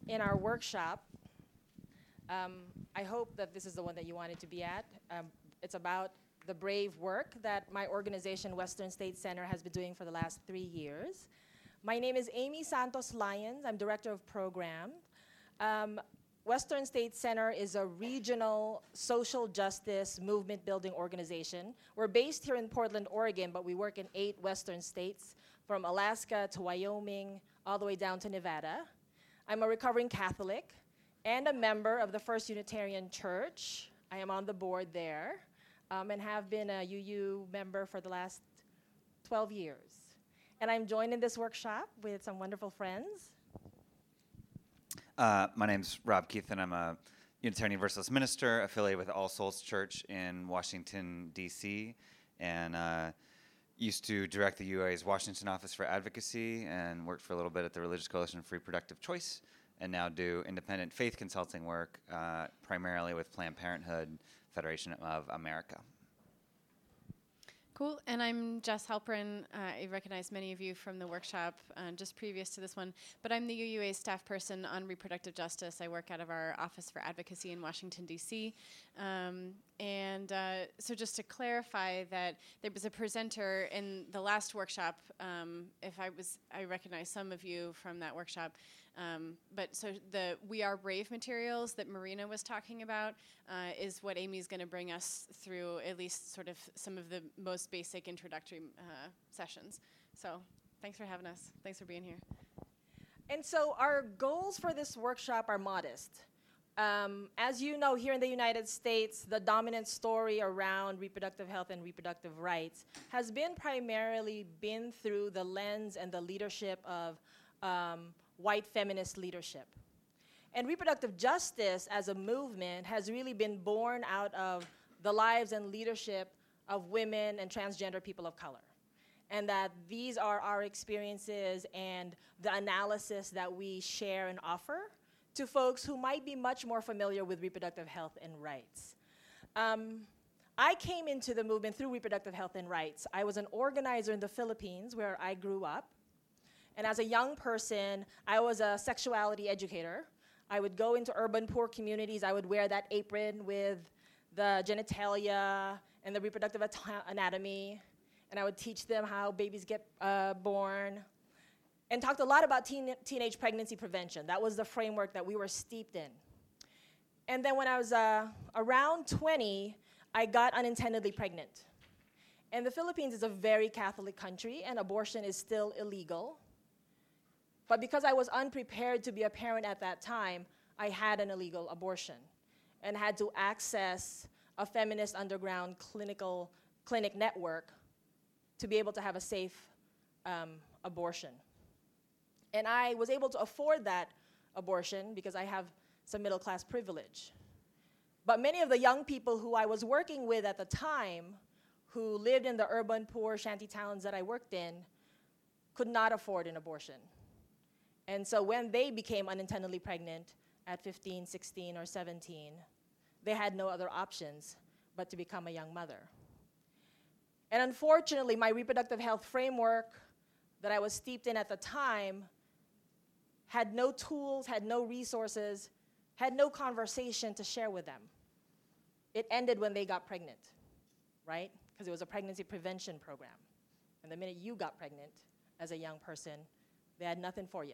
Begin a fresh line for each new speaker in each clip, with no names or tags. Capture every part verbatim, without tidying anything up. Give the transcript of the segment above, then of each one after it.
in our workshop. Um, I hope that this is the one that you wanted to be at. Um, it's about the brave work that my organization, Western State Center, has been doing for the last three years. My name is Amy Santos Lyons. I'm Director of Program. Um, Western State Center is a regional social justice movement building organization. We're based here in Portland, Oregon, but we work in eight Western states, from Alaska to Wyoming, all the way down to Nevada. I'm a recovering Catholic and a member of the First Unitarian Church. I am on the board there um, and have been a U U member for the last twelve years. And I'm joined in this workshop with some wonderful friends.
Uh, my name's Rob Keith, and I'm a Unitarian Universalist minister affiliated with All Souls Church in Washington, D C, and uh, used to direct the U A's Washington Office for Advocacy and worked for a little bit at the Religious Coalition for Reproductive Choice, and now do independent faith consulting work, uh, primarily with Planned Parenthood Federation of America.
Cool, and I'm Jess Halperin. Uh, I recognize many of you from the workshop uh, just previous to this one, but I'm the U U A staff person on reproductive justice. I work out of our Office for Advocacy in Washington, D C. Um, and uh, so just to clarify that there was a presenter in the last workshop, um, if I was, I recognize some of you from that workshop, um, but so the We Are Brave materials that Marina was talking about uh, is what Amy's going to bring us through, at least sort of some of the most basic introductory uh, sessions. So thanks for having us. Thanks for being here.
And so our goals for this workshop are modest. Um, as you know, here in the United States, the dominant story around reproductive health and reproductive rights has been primarily been through the lens and the leadership of um, white feminist leadership. And reproductive justice as a movement has really been born out of the lives and leadership of women and transgender people of color. And that these are our experiences and the analysis that we share and offer to folks who might be much more familiar with reproductive health and rights. Um, I came into the movement through reproductive health and rights. I was an organizer in the Philippines where I grew up. And as a young person, I was a sexuality educator. I would go into urban poor communities. I would wear that apron with the genitalia and the reproductive anatomy, and I would teach them how babies get uh, born, and talked a lot about teen teenage pregnancy prevention. That was the framework that we were steeped in. And then when I was uh, around twenty, I got unintendedly pregnant. And the Philippines is a very Catholic country, and abortion is still illegal. But because I was unprepared to be a parent at that time, I had an illegal abortion and had to access a feminist underground clinical clinic network to be able to have a safe um, abortion. And I was able to afford that abortion because I have some middle class privilege. But many of the young people who I was working with at the time, who lived in the urban poor shanty towns that I worked in, could not afford an abortion. And so when they became unintendedly pregnant at fifteen, sixteen, or seventeen, they had no other options but to become a young mother. And unfortunately, my reproductive health framework that I was steeped in at the time had no tools, had no resources, had no conversation to share with them. It ended when they got pregnant, right? Because it was a pregnancy prevention program. And the minute you got pregnant as a young person, they had nothing for you.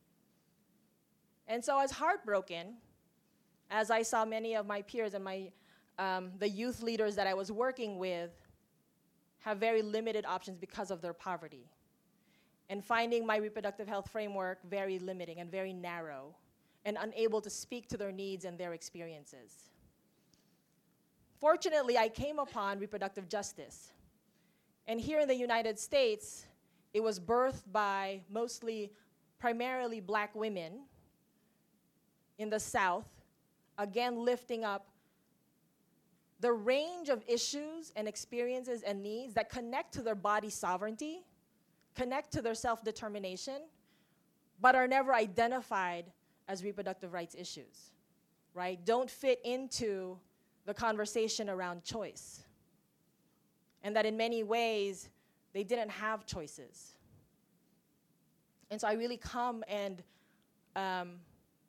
And so I was heartbroken as I saw many of my peers and my, um, the youth leaders that I was working with have very limited options because of their poverty. And finding my reproductive health framework very limiting and very narrow and unable to speak to their needs and their experiences. Fortunately, I came upon reproductive justice. And here in the United States, it was birthed by mostly, primarily black women in the South, again lifting up the range of issues and experiences and needs that connect to their body sovereignty, connect to their self-determination, but are never identified as reproductive rights issues, right? Don't fit into the conversation around choice. And that in many ways, they didn't have choices. And so I really come and um,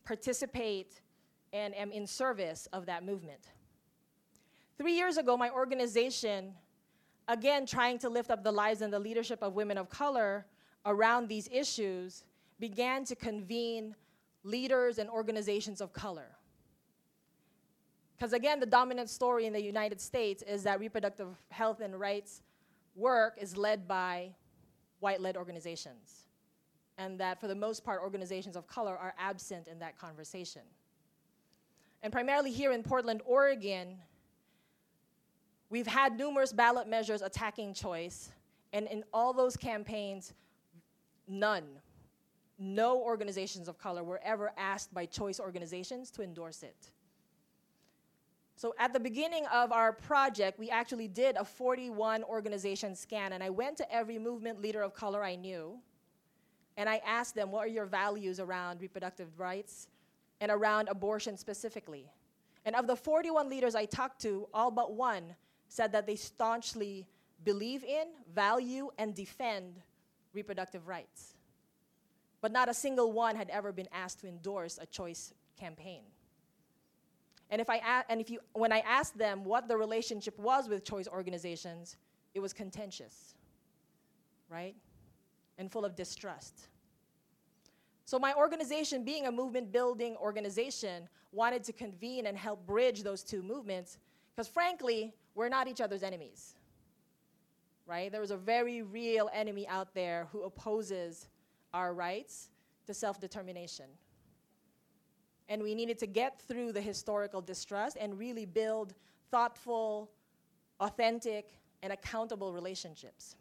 participate, and am in service of that movement. Three years ago, my organization, again trying to lift up the lives and the leadership of women of color around these issues, began to convene leaders and organizations of color. Because again, the dominant story in the United States is that reproductive health and rights work is led by white-led organizations, and that for the most part, organizations of color are absent in that conversation. And primarily here in Portland, Oregon, we've had numerous ballot measures attacking choice, and in all those campaigns, none, no organizations of color were ever asked by choice organizations to endorse it. So at the beginning of our project, we actually did a forty-one organization scan, and I went to every movement leader of color I knew, and I asked them, what are your values around reproductive rights and around abortion specifically? And of the forty-one leaders I talked to, all but one said that they staunchly believe in, value, and defend reproductive rights. But not a single one had ever been asked to endorse a choice campaign. And if I a- and if you when I asked them what the relationship was with choice organizations, it was contentious, right? And full of distrust. So my organization, being a movement building organization, wanted to convene and help bridge those two movements, because frankly, we're not each other's enemies, right? There is a very real enemy out there who opposes our rights to self-determination. And we needed to get through the historical distrust and really build thoughtful, authentic, and accountable relationships.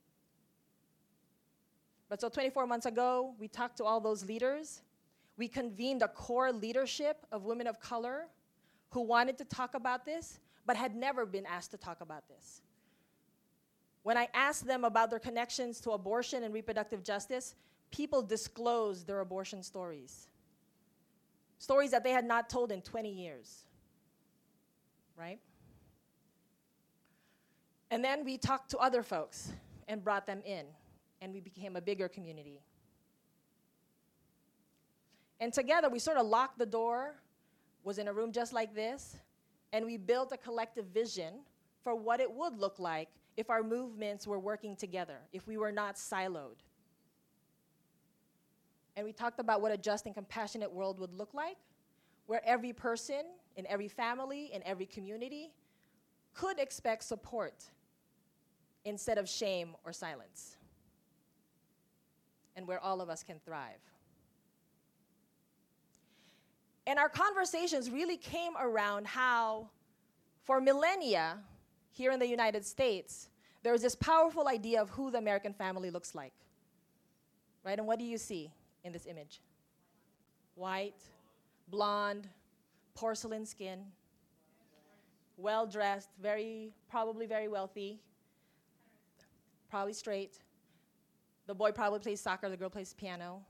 But so twenty-four months ago, we talked to all those leaders. We convened a core leadership of women of color who wanted to talk about this, but had never been asked to talk about this. When I asked them about their connections to abortion and reproductive justice, people disclosed their abortion stories. Stories that they had not told in twenty years, right? And then we talked to other folks and brought them in, and we became a bigger community. And together, we sort of locked the door, was in a room just like this, and we built a collective vision for what it would look like if our movements were working together, if we were not siloed. And we talked about what a just and compassionate world would look like, where every person in every family, in every community, could expect support instead of shame or silence, and where all of us can thrive. And our conversations really came around how, for millennia, here in the United States, there is this powerful idea of who the American family looks like, right? And what do you see in this image? White, blonde, porcelain skin, well-dressed, very, probably very wealthy, probably straight. The boy probably plays soccer, the girl plays piano.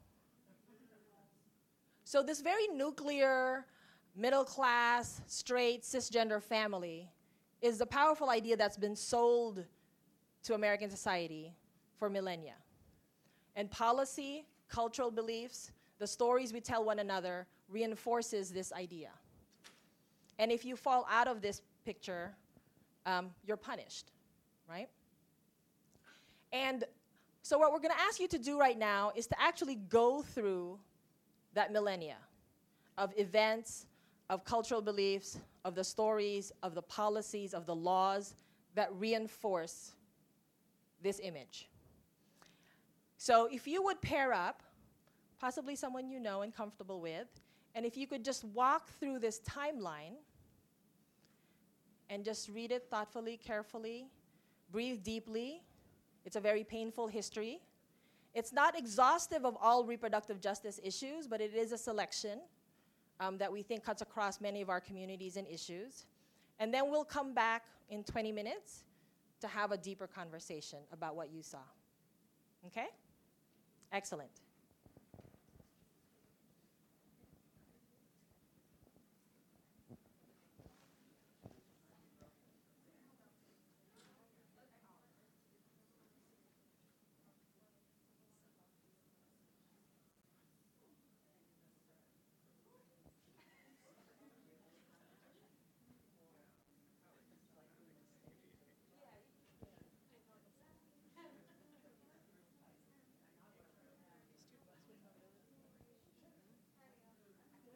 So this very nuclear, middle-class, straight, cisgender family is the powerful idea that's been sold to American society for millennia. And policy, cultural beliefs, the stories we tell one another reinforces this idea. And if you fall out of this picture, um, you're punished, right? And so what we're going to ask you to do right now is to actually go through that millennia of events, of cultural beliefs, of the stories, of the policies, of the laws that reinforce this image. So if you would pair up, possibly someone you know and comfortable with, and if you could just walk through this timeline and just read it thoughtfully, carefully, breathe deeply. It's a very painful history. It's not exhaustive of all reproductive justice issues, but it is a selection um, that we think cuts across many of our communities and issues. And then we'll come back in twenty minutes to have a deeper conversation about what you saw. Okay? Excellent.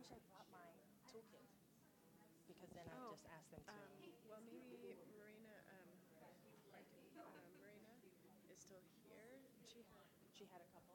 wish I brought my toolkit because then
Oh,
I'd just ask them to.
Um, well, maybe Marina, um, like, uh, Marina is still here. She had.
She had a couple.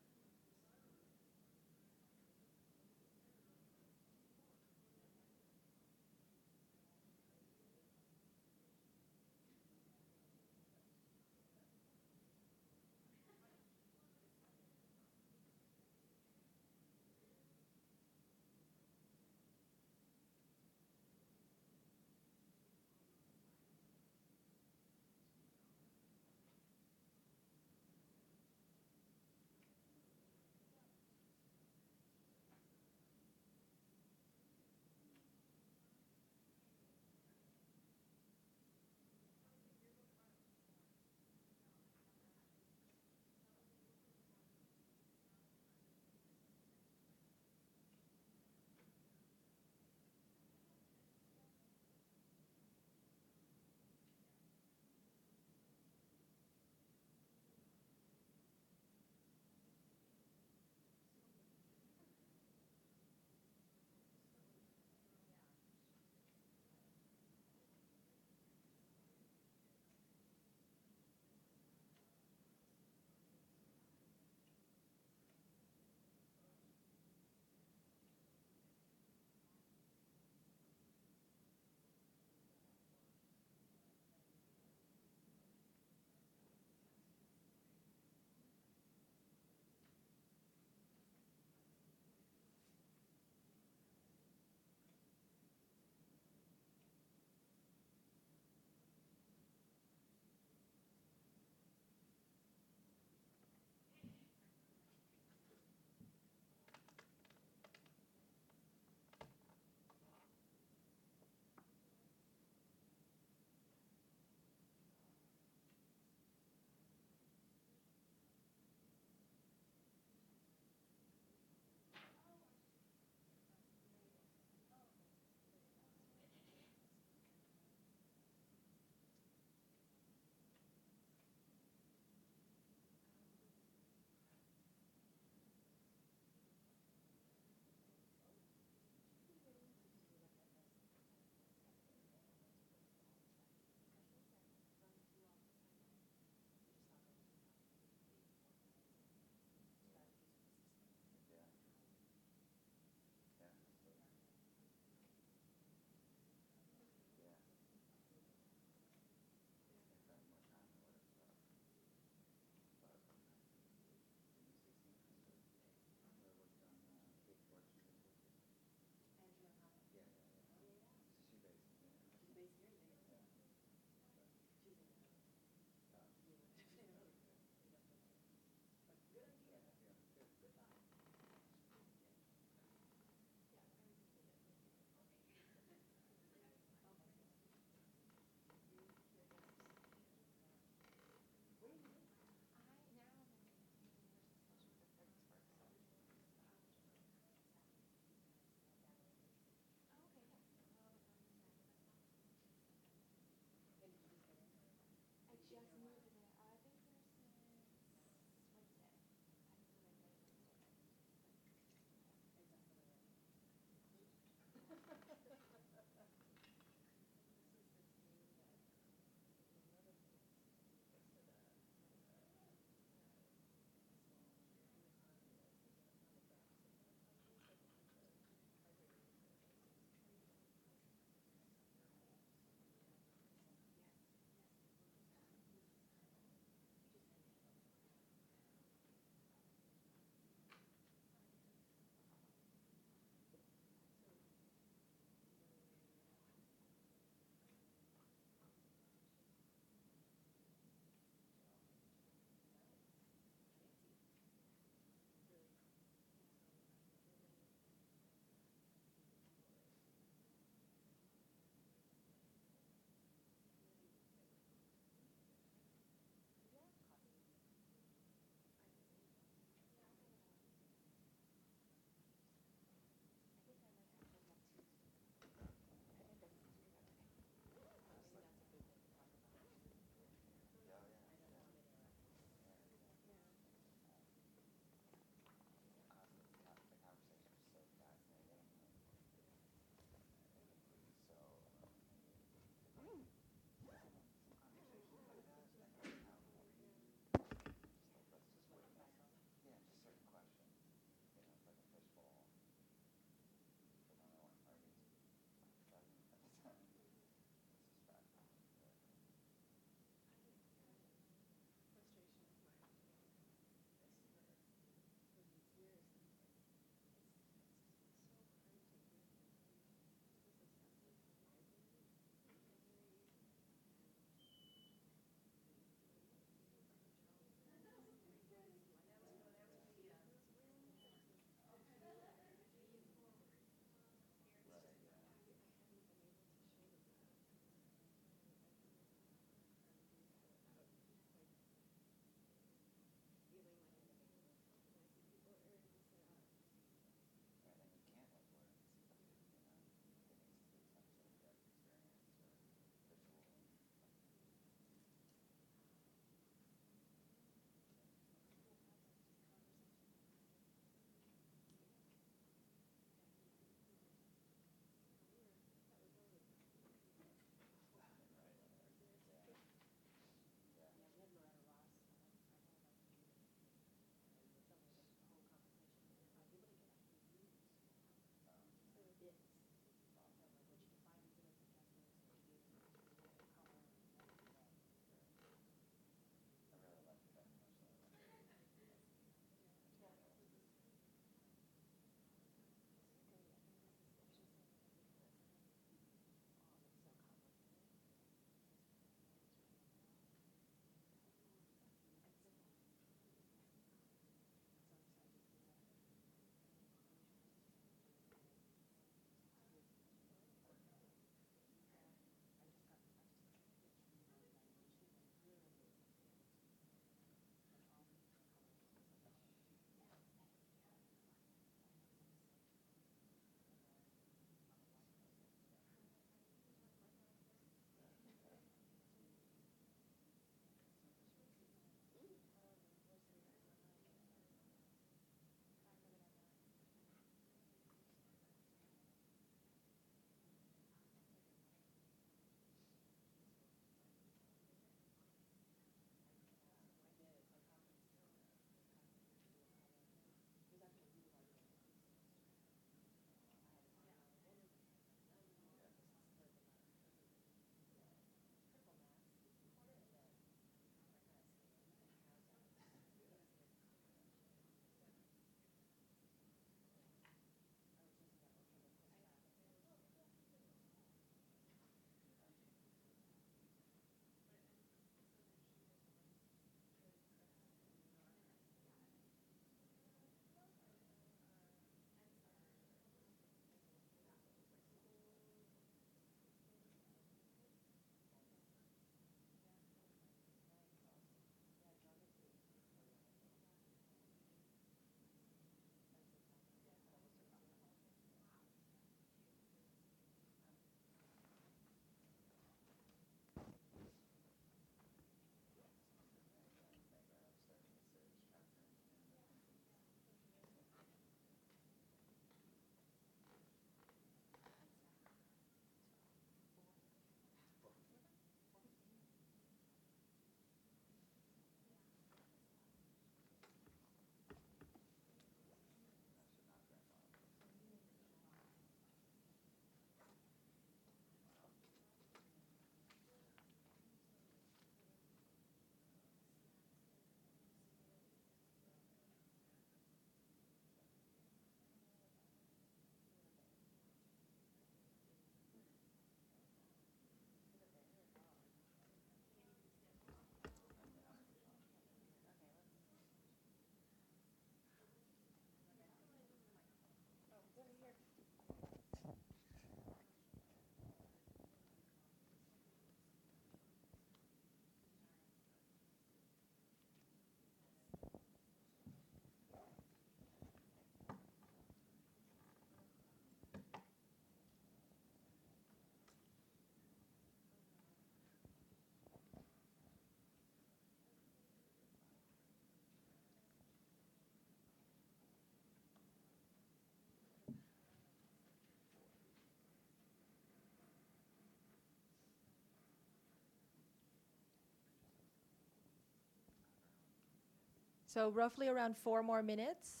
So roughly around four more minutes.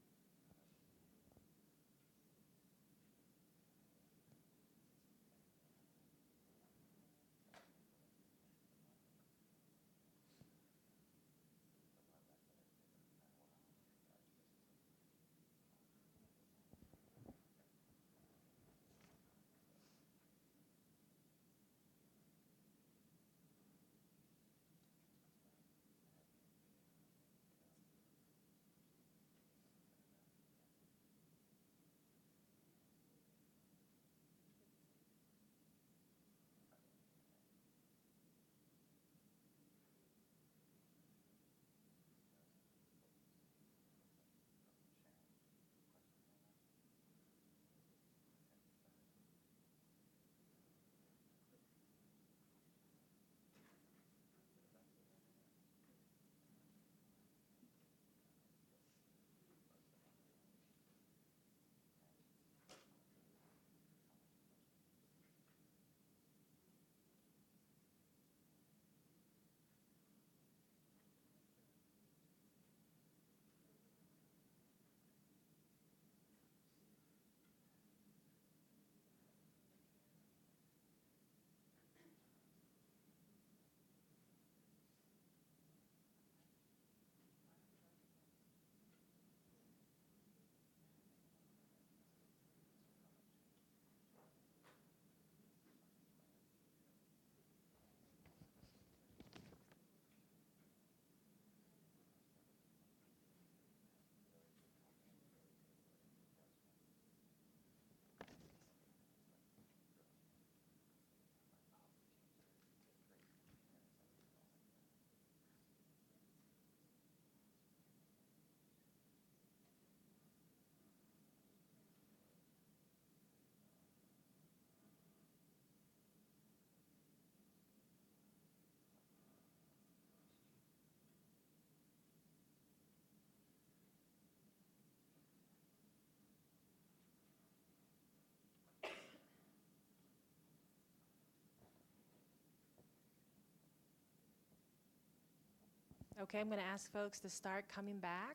Okay, I'm going to ask folks to start coming back.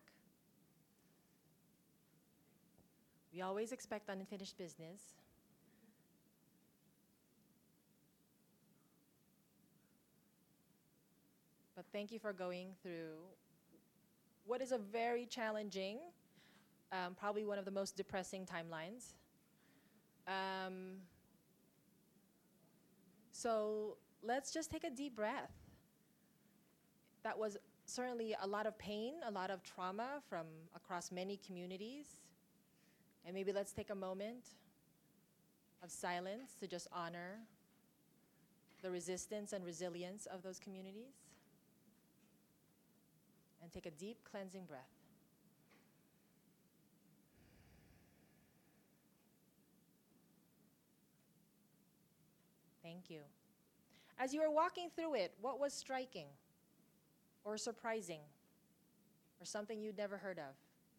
We always expect unfinished business. But thank you for going through what is a very challenging, um, probably one of the most depressing timelines. Um, so let's just take a deep breath. That was certainly a lot of pain, a lot of trauma from across many communities. And maybe let's take a moment of silence to just honor the resistance and resilience of those communities. And take a deep cleansing breath. Thank you. As you were walking through it, what was striking or surprising or something you'd never heard of?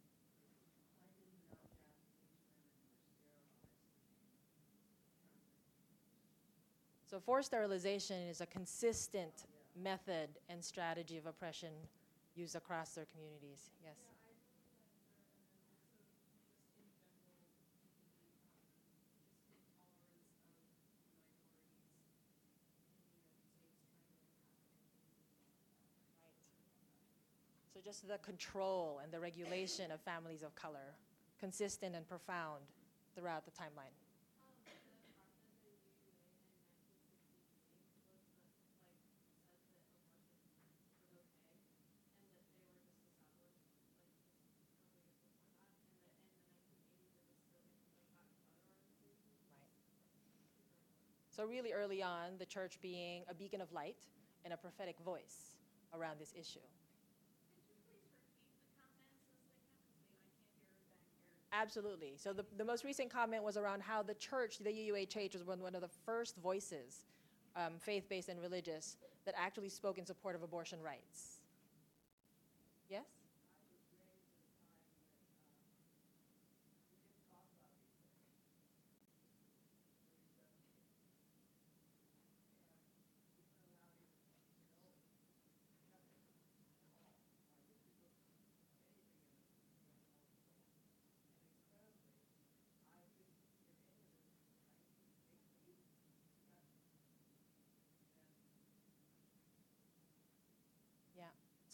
So forced sterilization is a consistent method and strategy of oppression used across their communities. Yes. So just the control and the regulation of families of color, consistent and profound throughout the timeline. So really early on, the church being a beacon of light and a prophetic voice around this issue. Absolutely. So the, the most recent comment was around how the church, the U U A Church, was one, one of the first voices, um, faith-based and religious, that actually spoke in support of abortion rights. Yes?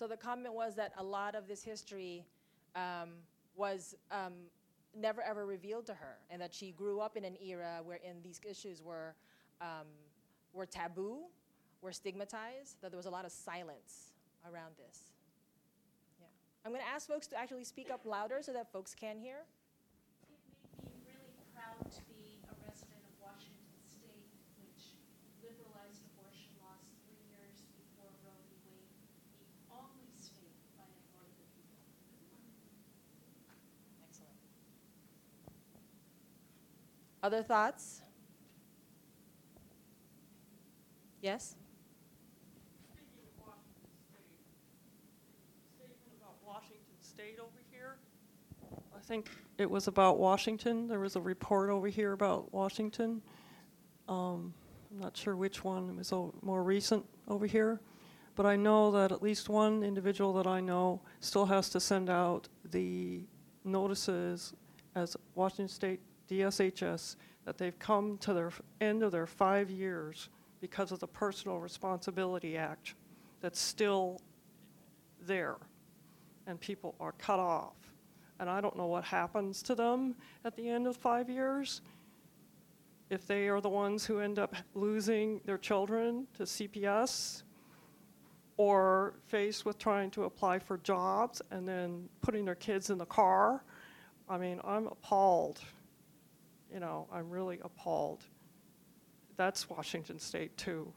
So the comment was that a lot of this history um, was um, never ever revealed to her, and that she grew up in an era wherein these issues were um, were taboo, were stigmatized, that there was a lot of silence around this. Yeah. I'm going to ask folks to actually speak up louder so that folks can hear.
It made me really proud to be a resident of Washington State, which liberalized abortion laws three years before Roe v. Wade, the only state fighting for the people.
Excellent. Other thoughts? Yes?
Speaking of Washington State, statement about Washington State over here. I think it was about Washington. There was a report over here about Washington. Um, I'm not sure which one. It was o- more recent over here. But I know that at least one individual that I know still has to send out the notices as Washington State D S H S that they've come to their f- end of their five years because of the Personal Responsibility Act that's still there, and people are cut off. And I don't know what happens to them at the end of five years, if they are the ones who end up losing their children to C P S, or faced with trying to apply for jobs and then putting their kids in the car. I mean, I'm appalled. You know, I'm really appalled. That's Washington State too.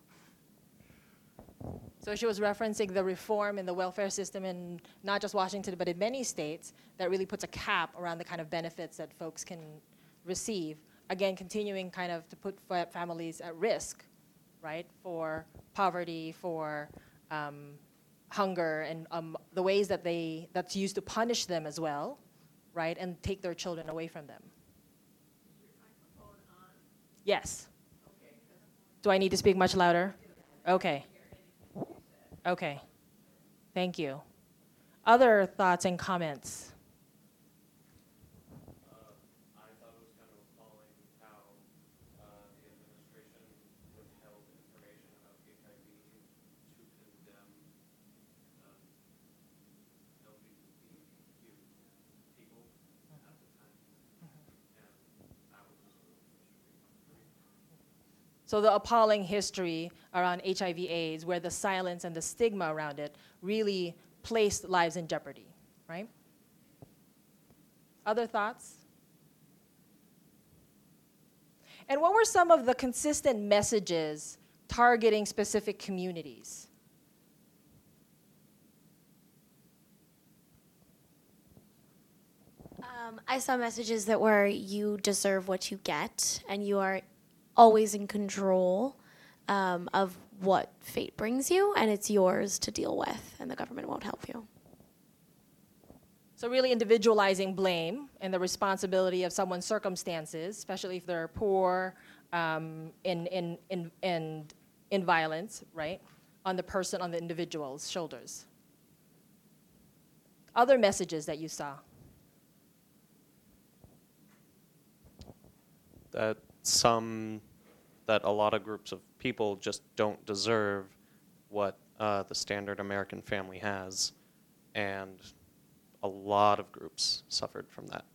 So she was referencing the reform in the welfare system in not just Washington, but in many states that really puts a cap around the kind of benefits that folks can receive. Again, continuing kind of to put fa- families at risk, right, for poverty, for um, hunger, and um, the ways that they, that's used to punish them as well, right, and take their children away from them. Yes. Do I need to speak much louder? Okay. Okay. Thank you. Other thoughts and comments?
Uh, I thought it was kind of appalling how uh, the administration withheld information about H I V to condemn um, L G B T Q people at the time. And that was just a really frustrating one for me.
So the appalling history around H I V AIDS, where the silence and the stigma around it really placed lives in jeopardy, right? Other thoughts? And what were some of the consistent messages targeting specific communities?
Um, I saw messages that were you deserve what you get, and you are always in control um, of what fate brings you, and it's yours to deal with, and the government won't help you.
So really individualizing blame and the responsibility of someone's circumstances, especially if they're poor, um, in, in, in, in, in violence, right, on the person, on the individual's shoulders. Other messages that you saw?
That some, that a lot of groups of people just don't deserve what uh, the standard American family has, and a lot of groups suffered from that.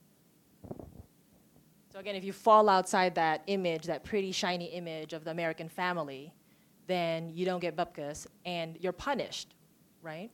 So again, if you fall outside that image, that pretty shiny image of the American family, then you don't get bupkis and you're punished, right?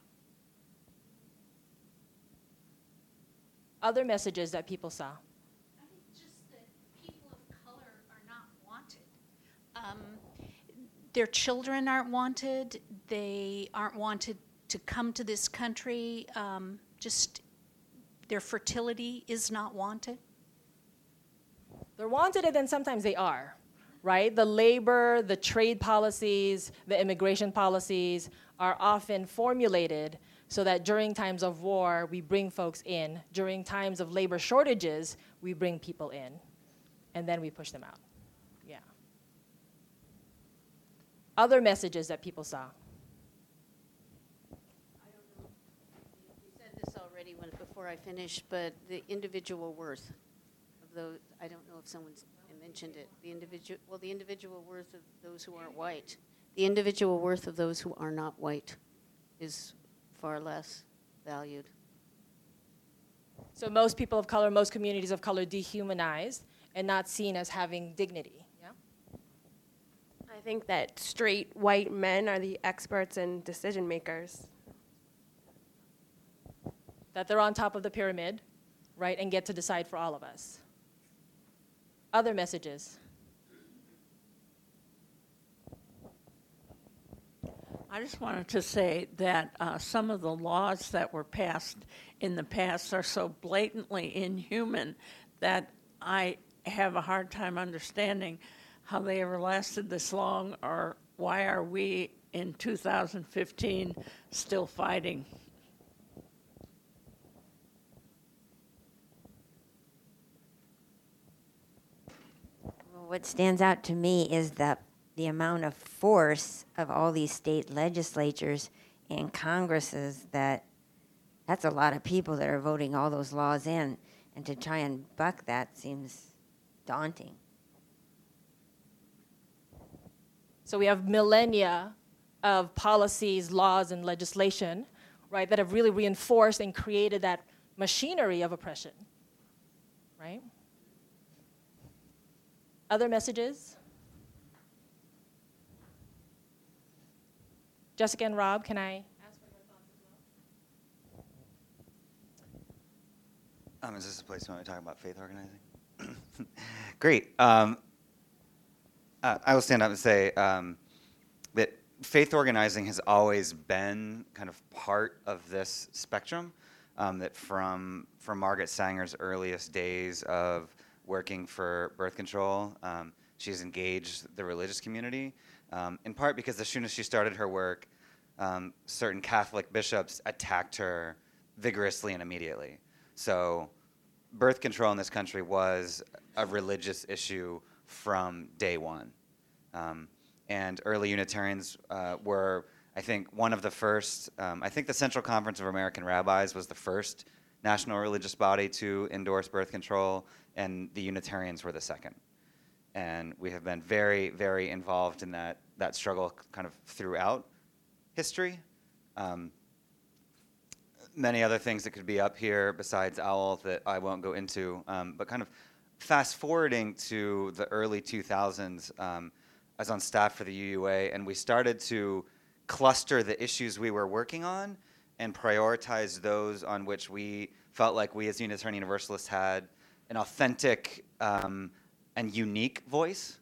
Other messages that people saw?
I think just that people of color are not wanted. Um, their children aren't wanted. They aren't wanted to come to this country. Um, just their fertility is not wanted.
They're wanted, and then sometimes they are, right? The labor, the trade policies, the immigration policies are often formulated so that during times of war, we bring folks in. During times of labor shortages, we bring people in, and then we push them out. Yeah. Other messages that people saw?
You said this already when, before I finished, but the individual worth of those, I don't know if someone's mentioned it, the individual, well, the individual worth of those who aren't white, the individual worth of those who are not white. is far less valued.
So most people of color, most communities of color dehumanized and not seen as having dignity. Yeah?
I think that straight white men are the experts and decision makers.
That they're on top of the pyramid, right, and get to decide for all of us. Other messages?
I just wanted to say that uh, some of the laws that were passed in the past are so blatantly inhuman that I have a hard time understanding how they ever lasted this long, or why are we in two thousand fifteen still fighting?
Well, what stands out to me is the the amount of force of all these state legislatures and Congresses. That that's a lot of people that are voting all those laws in, and to try and buck that seems daunting.
So we have millennia of policies, laws, and legislation, right, that have really reinforced and created that machinery of oppression, right? Other messages? Jessica and Rob, can I ask for your thoughts as well?
Um, is this a place you want to talk about faith organizing? Great. Um, uh, I will stand up and say um, that faith organizing has always been kind of part of this spectrum. Um, that from from Margaret Sanger's earliest days of working for birth control, um, she's engaged the religious community. Um, in part because as soon as she started her work, um, certain Catholic bishops attacked her vigorously and immediately. So birth control in this country was a religious issue from day one. Um, and early Unitarians uh, were, I think, one of the first, um, I think the Central Conference of American Rabbis was the first national religious body to endorse birth control, and the Unitarians were the second. And we have been very, very involved in that, that struggle kind of throughout history. Um, many other things that could be up here besides OWL that I won't go into, um, but kind of fast forwarding to the early two thousands, um, I was on staff for the U U A, and we started to cluster the issues we were working on and prioritize those on which we felt like we as Unitarian Universalists had an authentic um, and unique voice.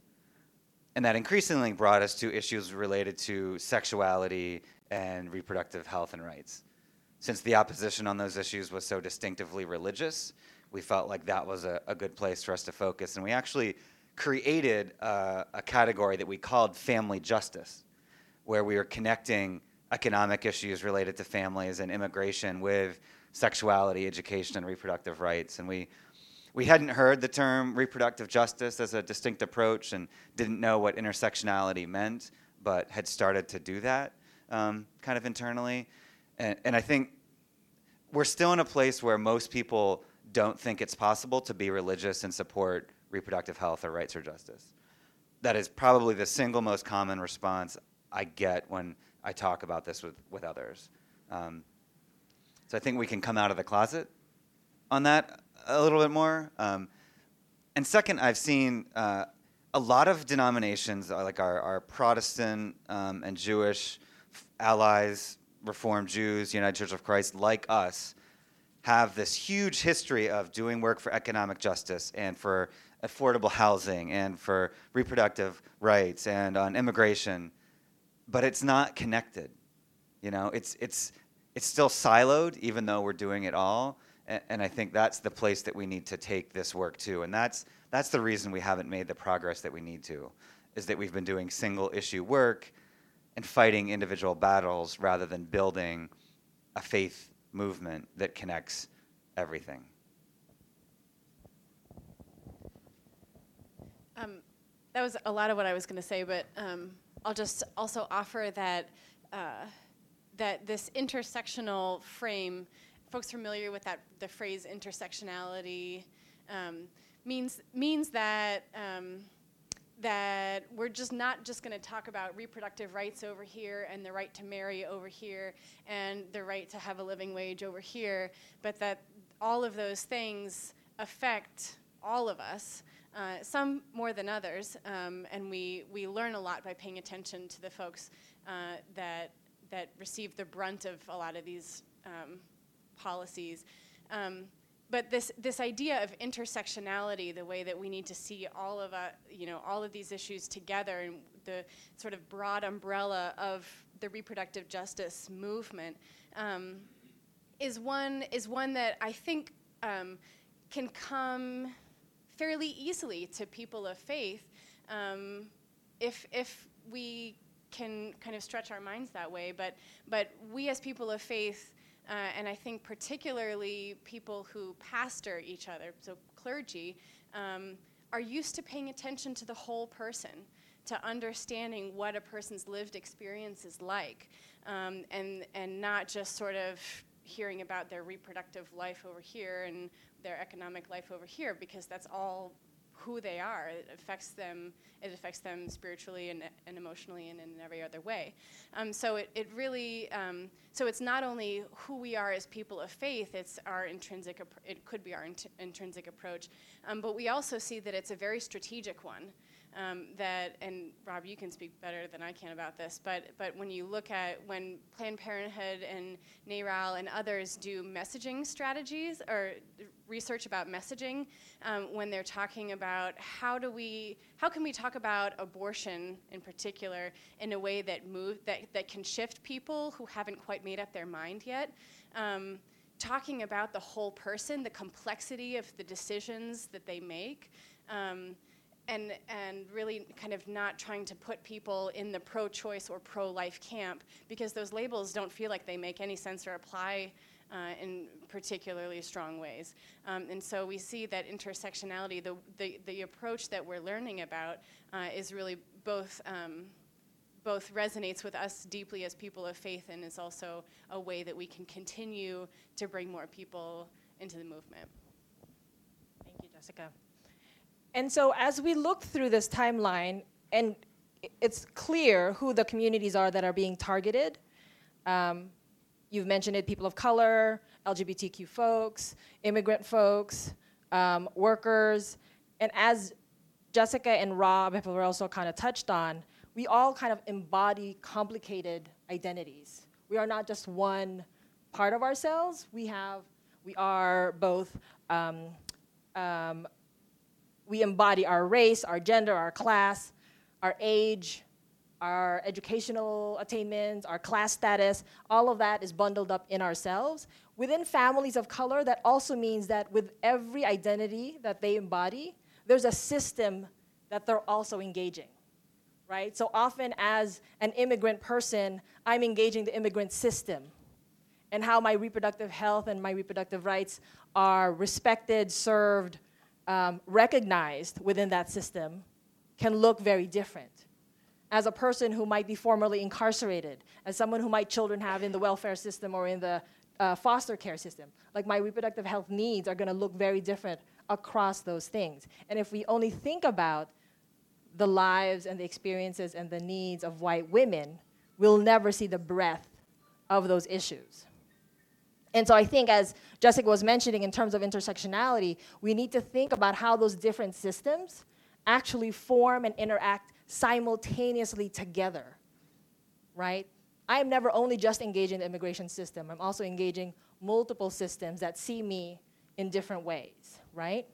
And that increasingly brought us to issues related to sexuality and reproductive health and rights. Since the opposition on those issues was so distinctively religious, we felt like that was a, a good place for us to focus. And we actually created uh, a category that we called family justice, where we were connecting economic issues related to families and immigration with sexuality, education, and reproductive rights. And we We hadn't heard the term reproductive justice as a distinct approach and didn't know what intersectionality meant, but had started to do that um, kind of internally. And, and I think we're still in a place where most people don't think it's possible to be religious and support reproductive health or rights or justice. That is probably the single most common response I get when I talk about this with, with others. Um, so I think we can come out of the closet on that a little bit more. Um, and second, I've seen uh, a lot of denominations, uh, like our, our Protestant um, and Jewish allies, Reformed Jews, United Church of Christ, like us, have this huge history of doing work for economic justice and for affordable housing and for reproductive rights and on immigration, but it's not connected. You know, it's it's it's still siloed, even though we're doing it all. And I think that's the place that we need to take this work to. And that's that's the reason we haven't made the progress that we need to, is that we've been doing single issue work and fighting individual battles rather than building a faith movement that connects everything.
Um, that was a lot of what I was going to say, but um, I'll just also offer that uh, that this intersectional frame, folks familiar with that, the phrase intersectionality, um, means means that um, that we're just not just going to talk about reproductive rights over here and the right to marry over here and the right to have a living wage over here, but that all of those things affect all of us, uh, some more than others, um, and we, we learn a lot by paying attention to the folks uh, that, that receive the brunt of a lot of these um, policies. Um, But this, this idea of intersectionality, the way that we need to see all of, uh, you know, all of these issues together, and the sort of broad umbrella of the reproductive justice movement, um, is one is one that I think um, can come fairly easily to people of faith, um, if if we can kind of stretch our minds that way. But but we as people of faith. Uh, and I think particularly people who pastor each other, so clergy, um, are used to paying attention to the whole person, to understanding what a person's lived experience is like, um, and, and not just sort of hearing about their reproductive life over here and their economic life over here, because that's all who they are. It affects them, it affects them spiritually and, and emotionally and in every other way. Um, so it, it really, um, so it's not only who we are as people of faith, it's our intrinsic, it could be our int intrinsic approach, um, but we also see that it's a very strategic one. Um, that, and Rob, you can speak better than I can about this, but but when you look at when Planned Parenthood and NARAL and others do messaging strategies or research about messaging, um, when they're talking about how do we, how can we talk about abortion in particular in a way that move that that can shift people who haven't quite made up their mind yet. Um, talking about the whole person, the complexity of the decisions that they make. Um, And, and really kind of not trying to put people in the pro-choice or pro-life camp, because those labels don't feel like they make any sense or apply uh, in particularly strong ways. Um, and so we see that intersectionality, the, the, the approach that we're learning about uh, is really both, um, both resonates with us deeply as people of faith, and is also a way that we can continue to bring more people into the movement.
Thank you, Jessica. And so as we look through this timeline, and it's clear who the communities are that are being targeted. Um, you've mentioned it, people of color, L G B T Q folks, immigrant folks, um, workers. And as Jessica and Rob have also kind of touched on, we all kind of embody complicated identities. We are not just one part of ourselves. We have, we are both, um, um, we embody our race, our gender, our class, our age, our educational attainments, our class status. All of that is bundled up in ourselves. Within families of color, that also means that with every identity that they embody, there's a system that they're also engaging, right? So often as an immigrant person, I'm engaging the immigrant system and how my reproductive health and my reproductive rights are respected, served, Um, recognized within that system can look very different. As a person who might be formerly incarcerated, as someone who my children have in the welfare system or in the uh, foster care system, like my reproductive health needs are gonna look very different across those things. And if we only think about the lives and the experiences and the needs of white women, we'll never see the breadth of those issues. And so I think, as Jessica was mentioning, in terms of intersectionality, we need to think about how those different systems actually form and interact simultaneously together, right? I am never only just engaging the immigration system. I'm also engaging multiple systems that see me in different ways, right?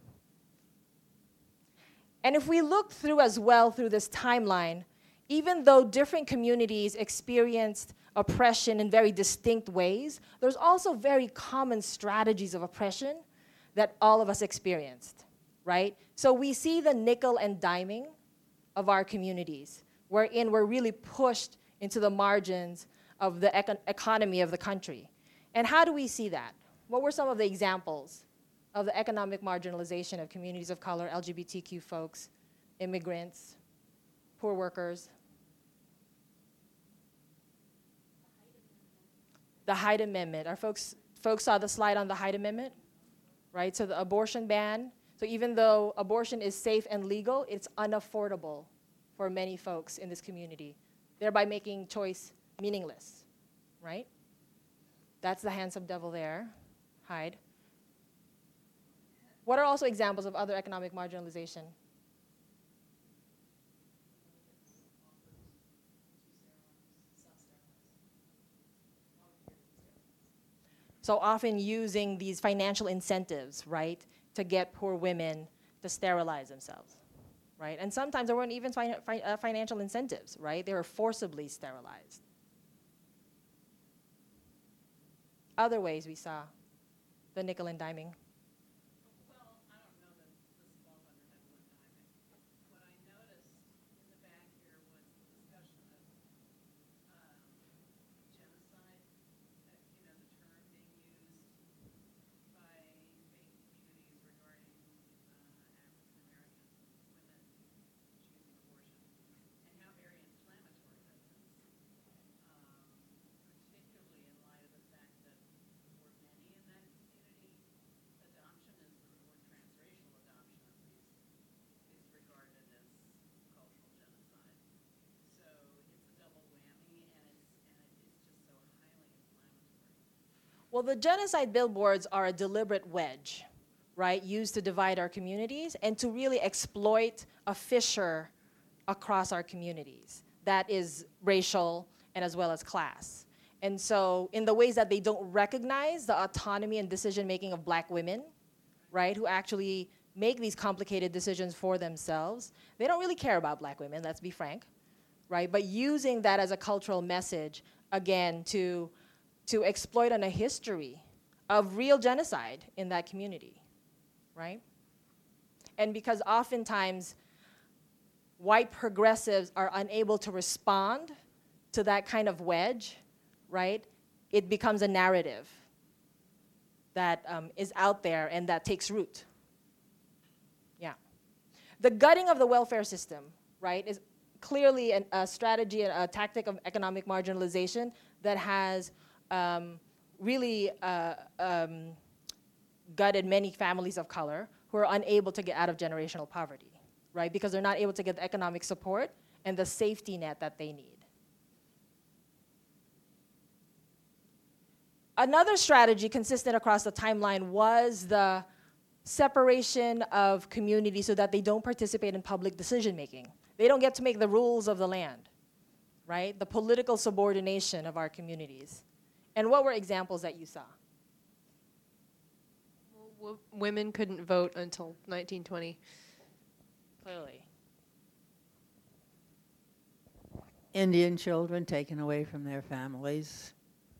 And if we look through as well through this timeline, even though different communities experienced oppression in very distinct ways, there's also very common strategies of oppression that all of us experienced, right? So we see the nickel and diming of our communities, wherein we're really pushed into the margins of the econ economy of the country. And how do we see that? What were some of the examples of the economic marginalization of communities of color, L G B T Q folks, immigrants, poor workers? The Hyde Amendment. Our folks, folks saw the slide on the Hyde Amendment, right? So the abortion ban. So even though abortion is safe and legal, it's unaffordable for many folks in this community, thereby making choice meaningless, right? That's the handsome devil there. Hide. What are also examples of other economic marginalization? So often using these financial incentives, right, to get poor women to sterilize themselves, right? And sometimes there weren't even fi fi uh, financial incentives, right? They were forcibly sterilized. Other ways we saw the nickel and diming. Well, the genocide billboards are a deliberate wedge, right, used to divide our communities and to really exploit a fissure across our communities that is racial and as well as class. And so in the ways that they don't recognize the autonomy and decision-making of black women, right, who actually make these complicated decisions for themselves, they don't really care about black women, let's be frank, right? But using that as a cultural message, again, to to exploit on a history of real genocide in that community, right? And because oftentimes white progressives are unable to respond to that kind of wedge, right, it becomes a narrative that um, is out there and that takes root. Yeah. The gutting of the welfare system, right, is clearly an, a strategy, a, a tactic of economic marginalization that has Um, really uh, um, gutted many families of color who are unable to get out of generational poverty, right? Because they're not able to get the economic support and the safety net that they need. Another strategy consistent across the timeline was the separation of communities so that they don't participate in public decision making. They don't get to make the rules of the land, right? The political subordination of our communities. And what were examples that you saw?
Well, women couldn't vote until nineteen twenty.
Clearly.
Indian children taken away from their families.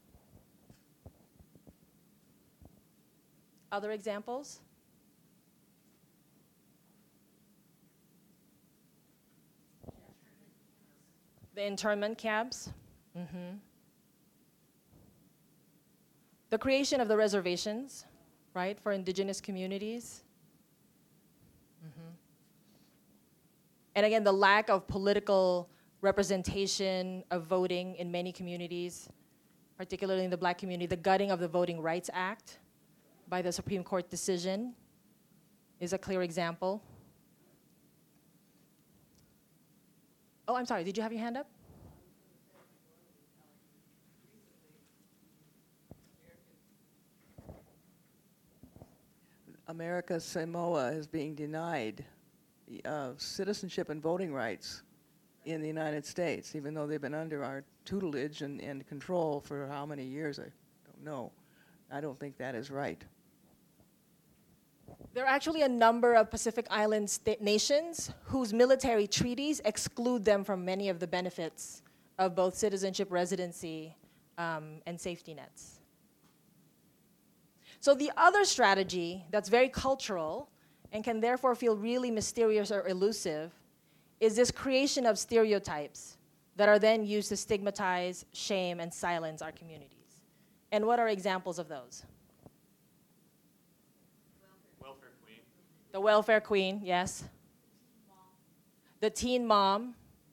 Other examples? The internment camps. Mm-hmm. The creation of the reservations, right, for indigenous communities. Mm-hmm. And again, the lack of political representation of voting in many communities, particularly in the black community, the gutting of the Voting Rights Act by the Supreme Court decision is a clear example. Oh, I'm sorry, did you have your hand up?
America's Samoa is being denied uh, citizenship and voting rights in the United States, even though they've been under our tutelage and, and control for how many years, I don't know. I don't think that is right.
There are actually a number of Pacific Island sta- nations whose military treaties exclude them from many of the benefits of both citizenship, residency, um, and safety nets. So the other strategy that's very cultural and can therefore feel really mysterious or elusive is this creation of stereotypes that are then used to stigmatize, shame, and silence our communities. And what are examples of those?
Welfare queen.
The welfare queen, yes. The teen mom.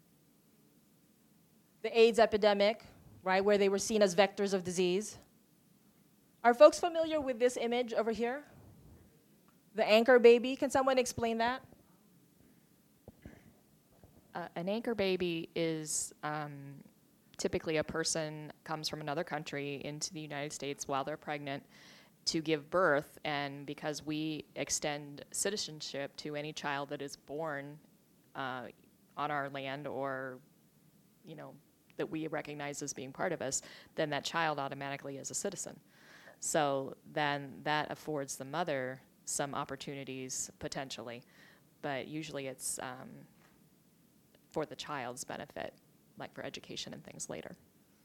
The AIDS epidemic, right, where they were seen as vectors of disease. Are folks familiar with this image over here? The anchor baby, can someone explain that?
Uh, an anchor baby is um, typically a person comes from another country into the United States while they're pregnant to give birth, and because we extend citizenship to any child that is born uh, on our land, or, you know, that we recognize as being part of us, then that child automatically is a citizen. So then that affords the mother some opportunities potentially, but usually it's um, for the child's benefit, like for education and things later.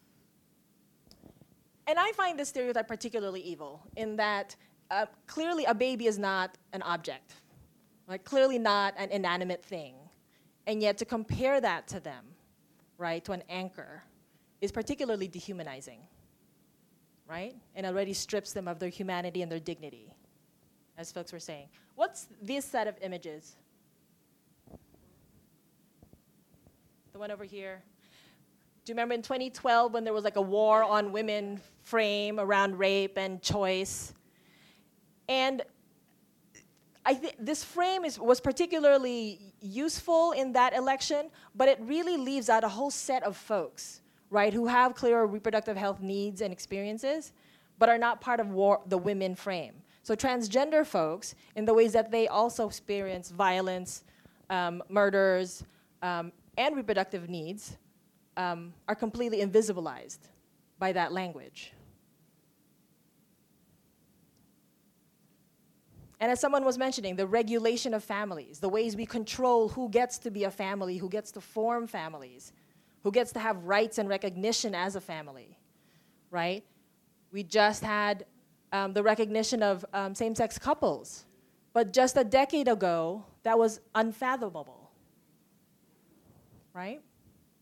And I find this stereotype particularly evil in that uh, clearly a baby is not an object, like clearly not an inanimate thing. And yet to compare that to them, right, to an anchor, is particularly dehumanizing, right? And already strips them of their humanity and their dignity, as folks were saying. What's this set of images? The one over here. Do you remember in twenty twelve when there was like a war on women frame around rape and choice? And I think this frame is, was particularly useful in that election, but it really leaves out a whole set of folks, right, who have clear reproductive health needs and experiences, but are not part of war, the women frame. So transgender folks, in the ways that they also experience violence, um, murders, um, and reproductive needs, Um, are completely invisibilized by that language. And as someone was mentioning, the regulation of families, the ways we control who gets to be a family, who gets to form families, who gets to have rights and recognition as a family, right? We just had um, the recognition of um, same-sex couples, but just a decade ago, that was unfathomable, right?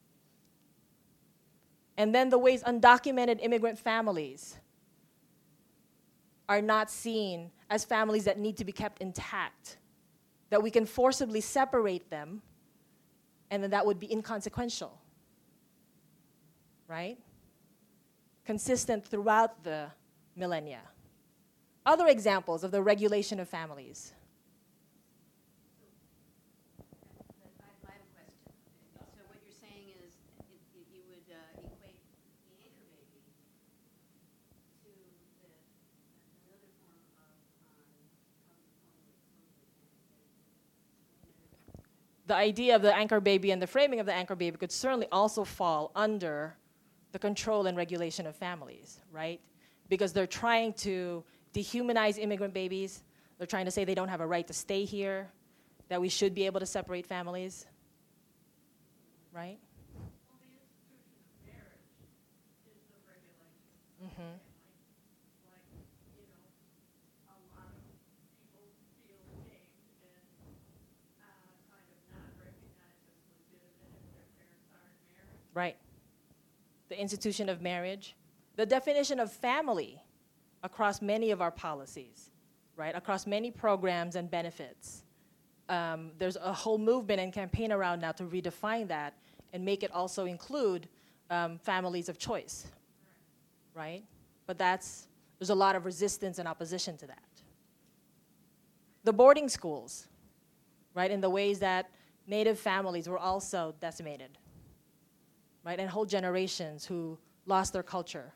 And then the ways undocumented immigrant families are not seen as families that need to be kept intact, that we can forcibly separate them, and then that would be inconsequential, right? Consistent throughout the millennia. Other examples of the regulation of families. The idea of the anchor baby and the framing of the anchor baby could certainly also fall under the control and regulation of families, right? Because they're trying to dehumanize immigrant babies. They're trying to say they don't have a right to stay here, that we should be able to separate families, right?
Well, the institution of marriage is the regulation.
Mm-hmm.
Like, you know, a lot of people feel ashamed and uh, kind of not recognize as legitimate if their parents aren't married.
Right. The institution of marriage. The definition of family across many of our policies, right? Across many programs and benefits. Um, there's a whole movement and campaign around now to redefine that and make it also include um, families of choice, right? But that's, there's a lot of resistance and opposition to that. The boarding schools, right, in the ways that Native families were also decimated, right, and whole generations who lost their culture.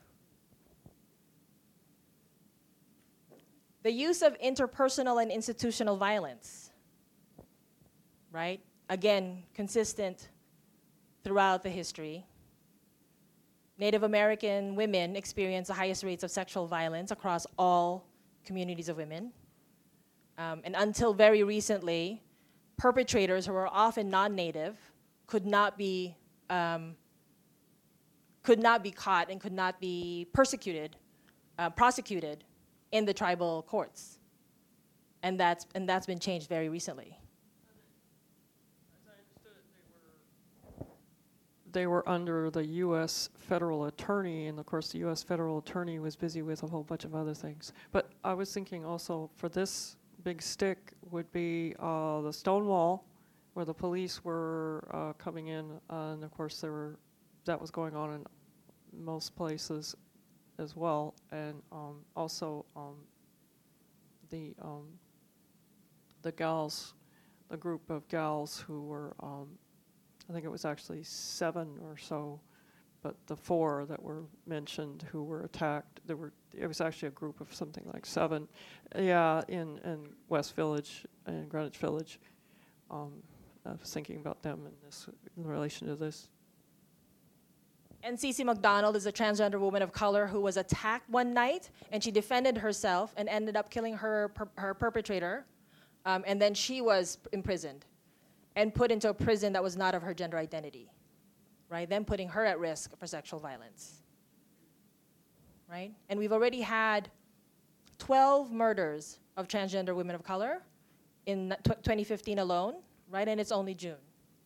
The use of interpersonal and institutional violence, right? Again, consistent throughout the history. Native American women experience the highest rates of sexual violence across all communities of women. Um, and until very recently, perpetrators who are often non-Native could not be um, could not be caught and could not be persecuted, uh, prosecuted in the tribal courts. And that's, and that's been changed very recently.
As I understood it, they were, they were under the U S federal attorney, and of course the U S federal attorney was busy with a whole bunch of other things. But I was thinking also for this big stick would be uh, the Stonewall, where the police were uh, coming in, uh, and of course there were, that was going on in most places as well, and um, also um, the um, the gals, the group of gals who were um, I think it was actually seven or so, but the four that were mentioned who were attacked, there were, it was actually a group of something like seven, yeah, in, in West Village, in Greenwich Village. Um, I was thinking about them in this, in relation to this.
And Cece McDonald is a transgender woman of color who was attacked one night, and she defended herself and ended up killing her, per her perpetrator, um, and then she was imprisoned and put into a prison that was not of her gender identity, right? Then putting her at risk for sexual violence, right? And we've already had twelve murders of transgender women of color in twenty fifteen alone, right? And it's only June,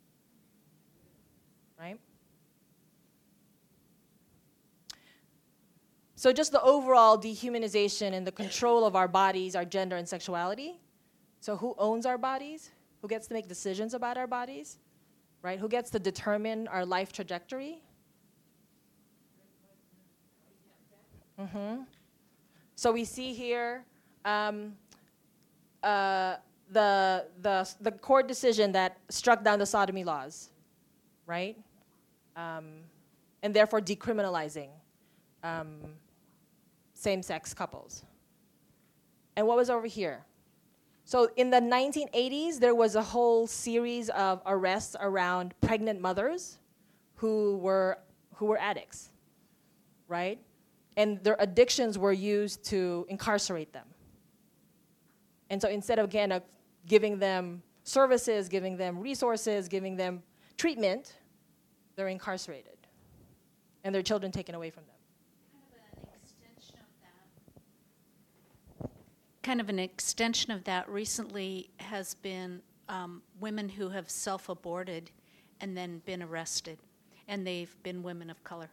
right? So just the overall dehumanization and the control of our bodies, our gender and sexuality. So who owns our bodies? Who gets to make decisions about our bodies, right? Who gets to determine our life trajectory? Mm-hmm. So we see here um, uh, the, the, the court decision that struck down the sodomy laws, right? Um, and therefore decriminalizing um, same-sex couples. And what was over here? So in the nineteen eighties, there was a whole series of arrests around pregnant mothers who were, who were addicts, right? And their addictions were used to incarcerate them. And so instead of, again, of giving them services, giving them resources, giving them treatment, they're incarcerated. And their children taken away from them.
Kind of an extension of that recently has been um, women who have self-aborted and then been arrested, and they've been women of color.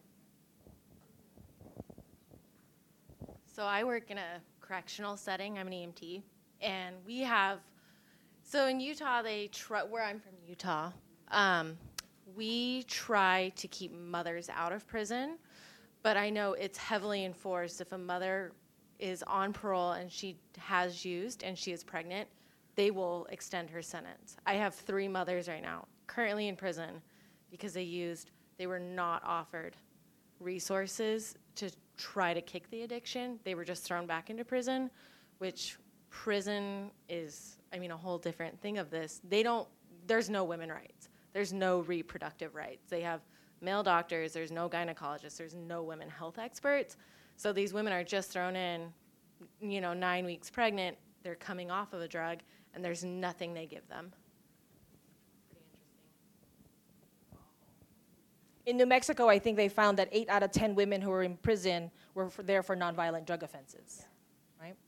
So I work in a correctional setting. I'm an E M T, and we have, so in Utah, they try, where I'm from, Utah, um, we try to keep mothers out of prison, but I know it's heavily enforced. If a mother is on parole and she has used and she is pregnant, they will extend her sentence. I have three mothers right now currently in prison because they used, they were not offered resources to try to kick the addiction. They were just thrown back into prison, which prison is, I mean, a whole different thing of this. They don't, there's no women rights. There's no reproductive rights. They have male doctors, there's no gynecologists, there's no women health experts. So these women are just thrown in, you know, nine weeks pregnant, they're coming off of a drug, and there's nothing they give them. Pretty interesting.
In New Mexico, I think they found that eight out of ten women who were in prison were for there for nonviolent drug offenses, yeah. Right?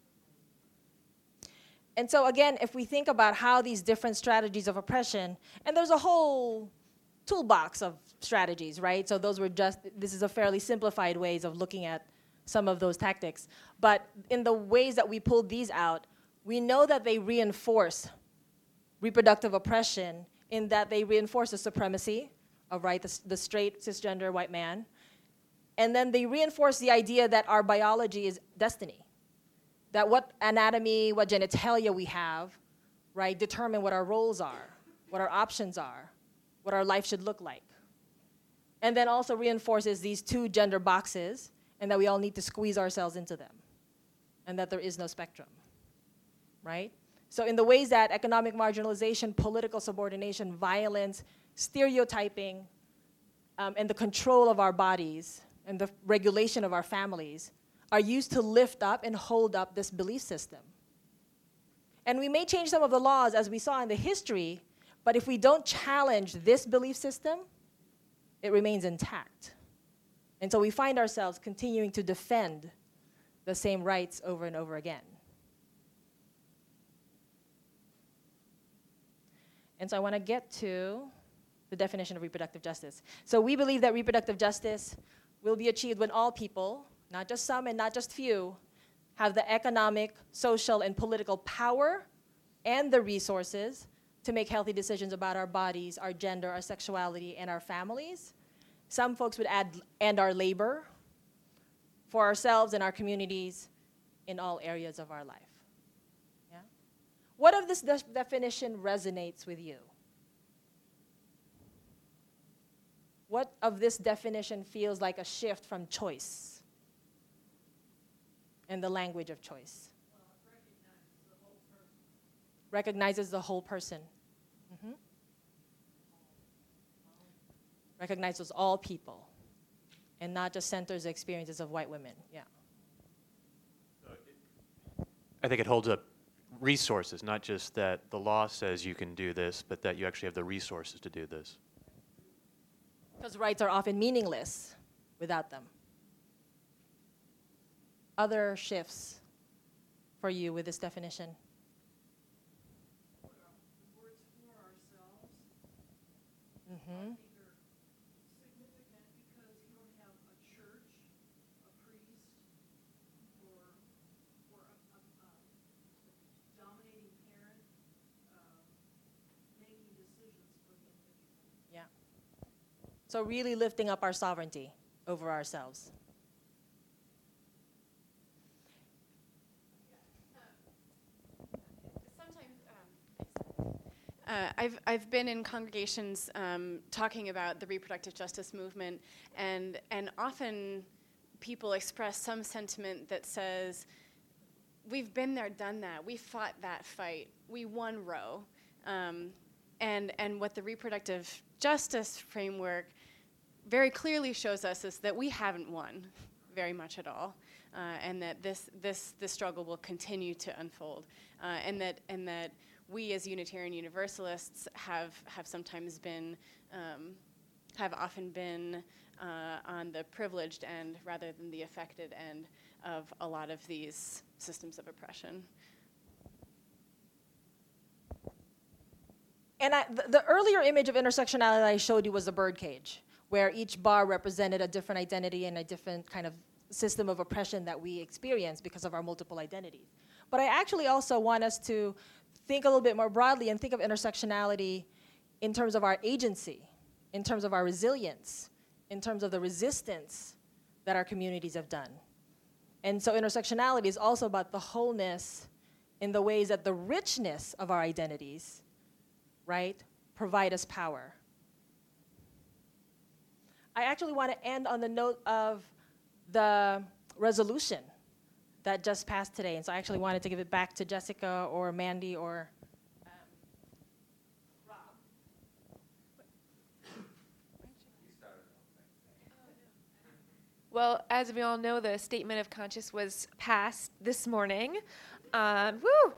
And so again, if we think about how these different strategies of oppression, and there's a whole toolbox of strategies, right? So those were just, this is a fairly simplified ways of looking at some of those tactics. But in the ways that we pulled these out, we know that they reinforce reproductive oppression in that they reinforce the supremacy of, right, the, the straight, cisgender white man. And then they reinforce the idea that our biology is destiny. That what anatomy, what genitalia we have, right, determine what our roles are, what our options are, what our life should look like. And then also reinforces these two gender boxes and that we all need to squeeze ourselves into them and that there is no spectrum, right? So in the ways that economic marginalization, political subordination, violence, stereotyping, um, and the control of our bodies and the regulation of our families are used to lift up and hold up this belief system. And we may change some of the laws as we saw in the history, but if we don't challenge this belief system, it remains intact. And so we find ourselves continuing to defend the same rights over and over again. And so I want to get to the definition of reproductive justice. So we believe that reproductive justice will be achieved when all people, not just some and not just few, have the economic, social, and political power and the resources to make healthy decisions about our bodies, our gender, our sexuality, and our families. Some folks would add, and our labor for ourselves and our communities in all areas of our life. Yeah? What of this de- definition resonates with you? What of this definition feels like a shift from choice and the language of choice? Recognizes the whole person. Mm-hmm. Recognizes all people and not just centers the experiences of white women. Yeah.
I think it holds up resources, not just that the law says you can do this, but that you actually have the resources to do this.
Because rights are often meaningless without them. Other shifts for you with this definition? Mm-hmm. So really lifting up our sovereignty over ourselves.
Uh, I've, I've been in congregations um, talking about the reproductive justice movement, and, and often people express some sentiment that says, we've been there, done that, we fought that fight, we won Roe. Um, and, and what the reproductive justice framework very clearly shows us is that we haven't won very much at all, uh, and that this, this, this struggle will continue to unfold, uh, and that, and that we as Unitarian Universalists have, have sometimes been, um, have often been uh, on the privileged end rather than the affected end of a lot of these systems of oppression.
And I, the, the earlier image of intersectionality I showed you was a birdcage, where each bar represented a different identity and a different kind of system of oppression that we experience because of our multiple identities. But I actually also want us to think a little bit more broadly and think of intersectionality in terms of our agency, in terms of our resilience, in terms of the resistance that our communities have done. And so intersectionality is also about the wholeness in the ways that the richness of our identities, right, provide us power. I actually want to end on the note of the resolution that just passed today. And so I actually wanted to give it back to Jessica or Mandy or um, Rob.
Well, as we all know, the Statement of Conscience was passed this morning. Um, woo!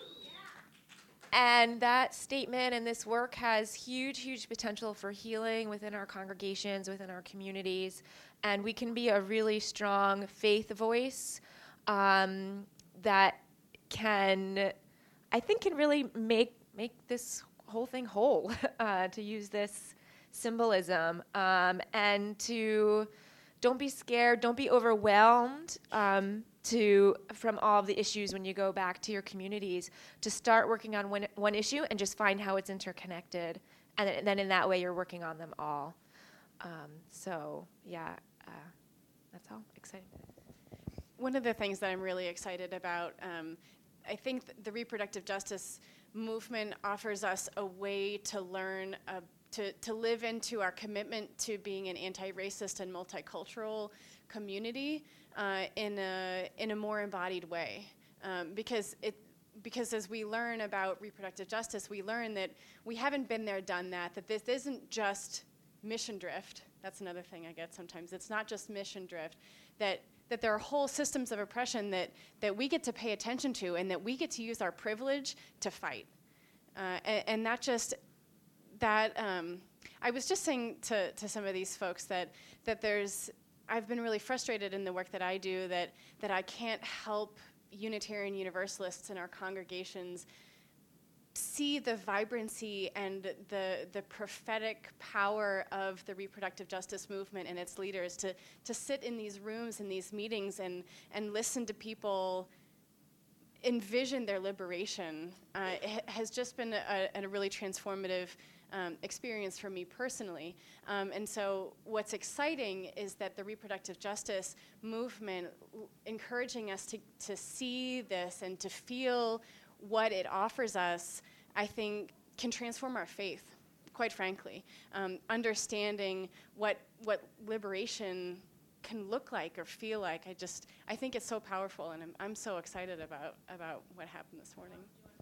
And that statement and this work has huge, huge potential for healing within our congregations, within our communities. And we can be a really strong faith voice um, that can, I think, can really make, make this whole thing whole, uh, to use this symbolism. Um, and to don't be scared, don't be overwhelmed. Um, to from all of the issues when you go back to your communities, to start working on one, one issue and just find how it's interconnected. And, th- and then in that way, you're working on them all. Um, so, yeah, uh, that's all. Exciting.
One of the things that I'm really excited about, um, I think th- the reproductive justice movement offers us a way to learn, uh, to, to live into our commitment to being an anti-racist and multicultural community uh, in a in a more embodied way, um, because it because as we learn about reproductive justice, we learn that we haven't been there, done that. That this isn't just mission drift. That's another thing I get sometimes. It's not just mission drift. That that there are whole systems of oppression that that we get to pay attention to, and that we get to use our privilege to fight, uh, and, and not just that. Um, I was just saying to to some of these folks that that there's. I've been really frustrated in the work that I do that that I can't help Unitarian Universalists in our congregations see the vibrancy and the the prophetic power of the reproductive justice movement and its leaders to to sit in these rooms in these meetings and and listen to people envision their liberation. Uh, it ha- has just been a, a really transformative Um, experience for me personally. Um, and so what's exciting is that the reproductive justice movement w- encouraging us to, to see this and to feel what it offers us, I think can transform our faith quite frankly. Um, understanding what, what liberation can look like or feel like. I just, I think it's so powerful, and I'm, I'm so excited about, about what happened this morning.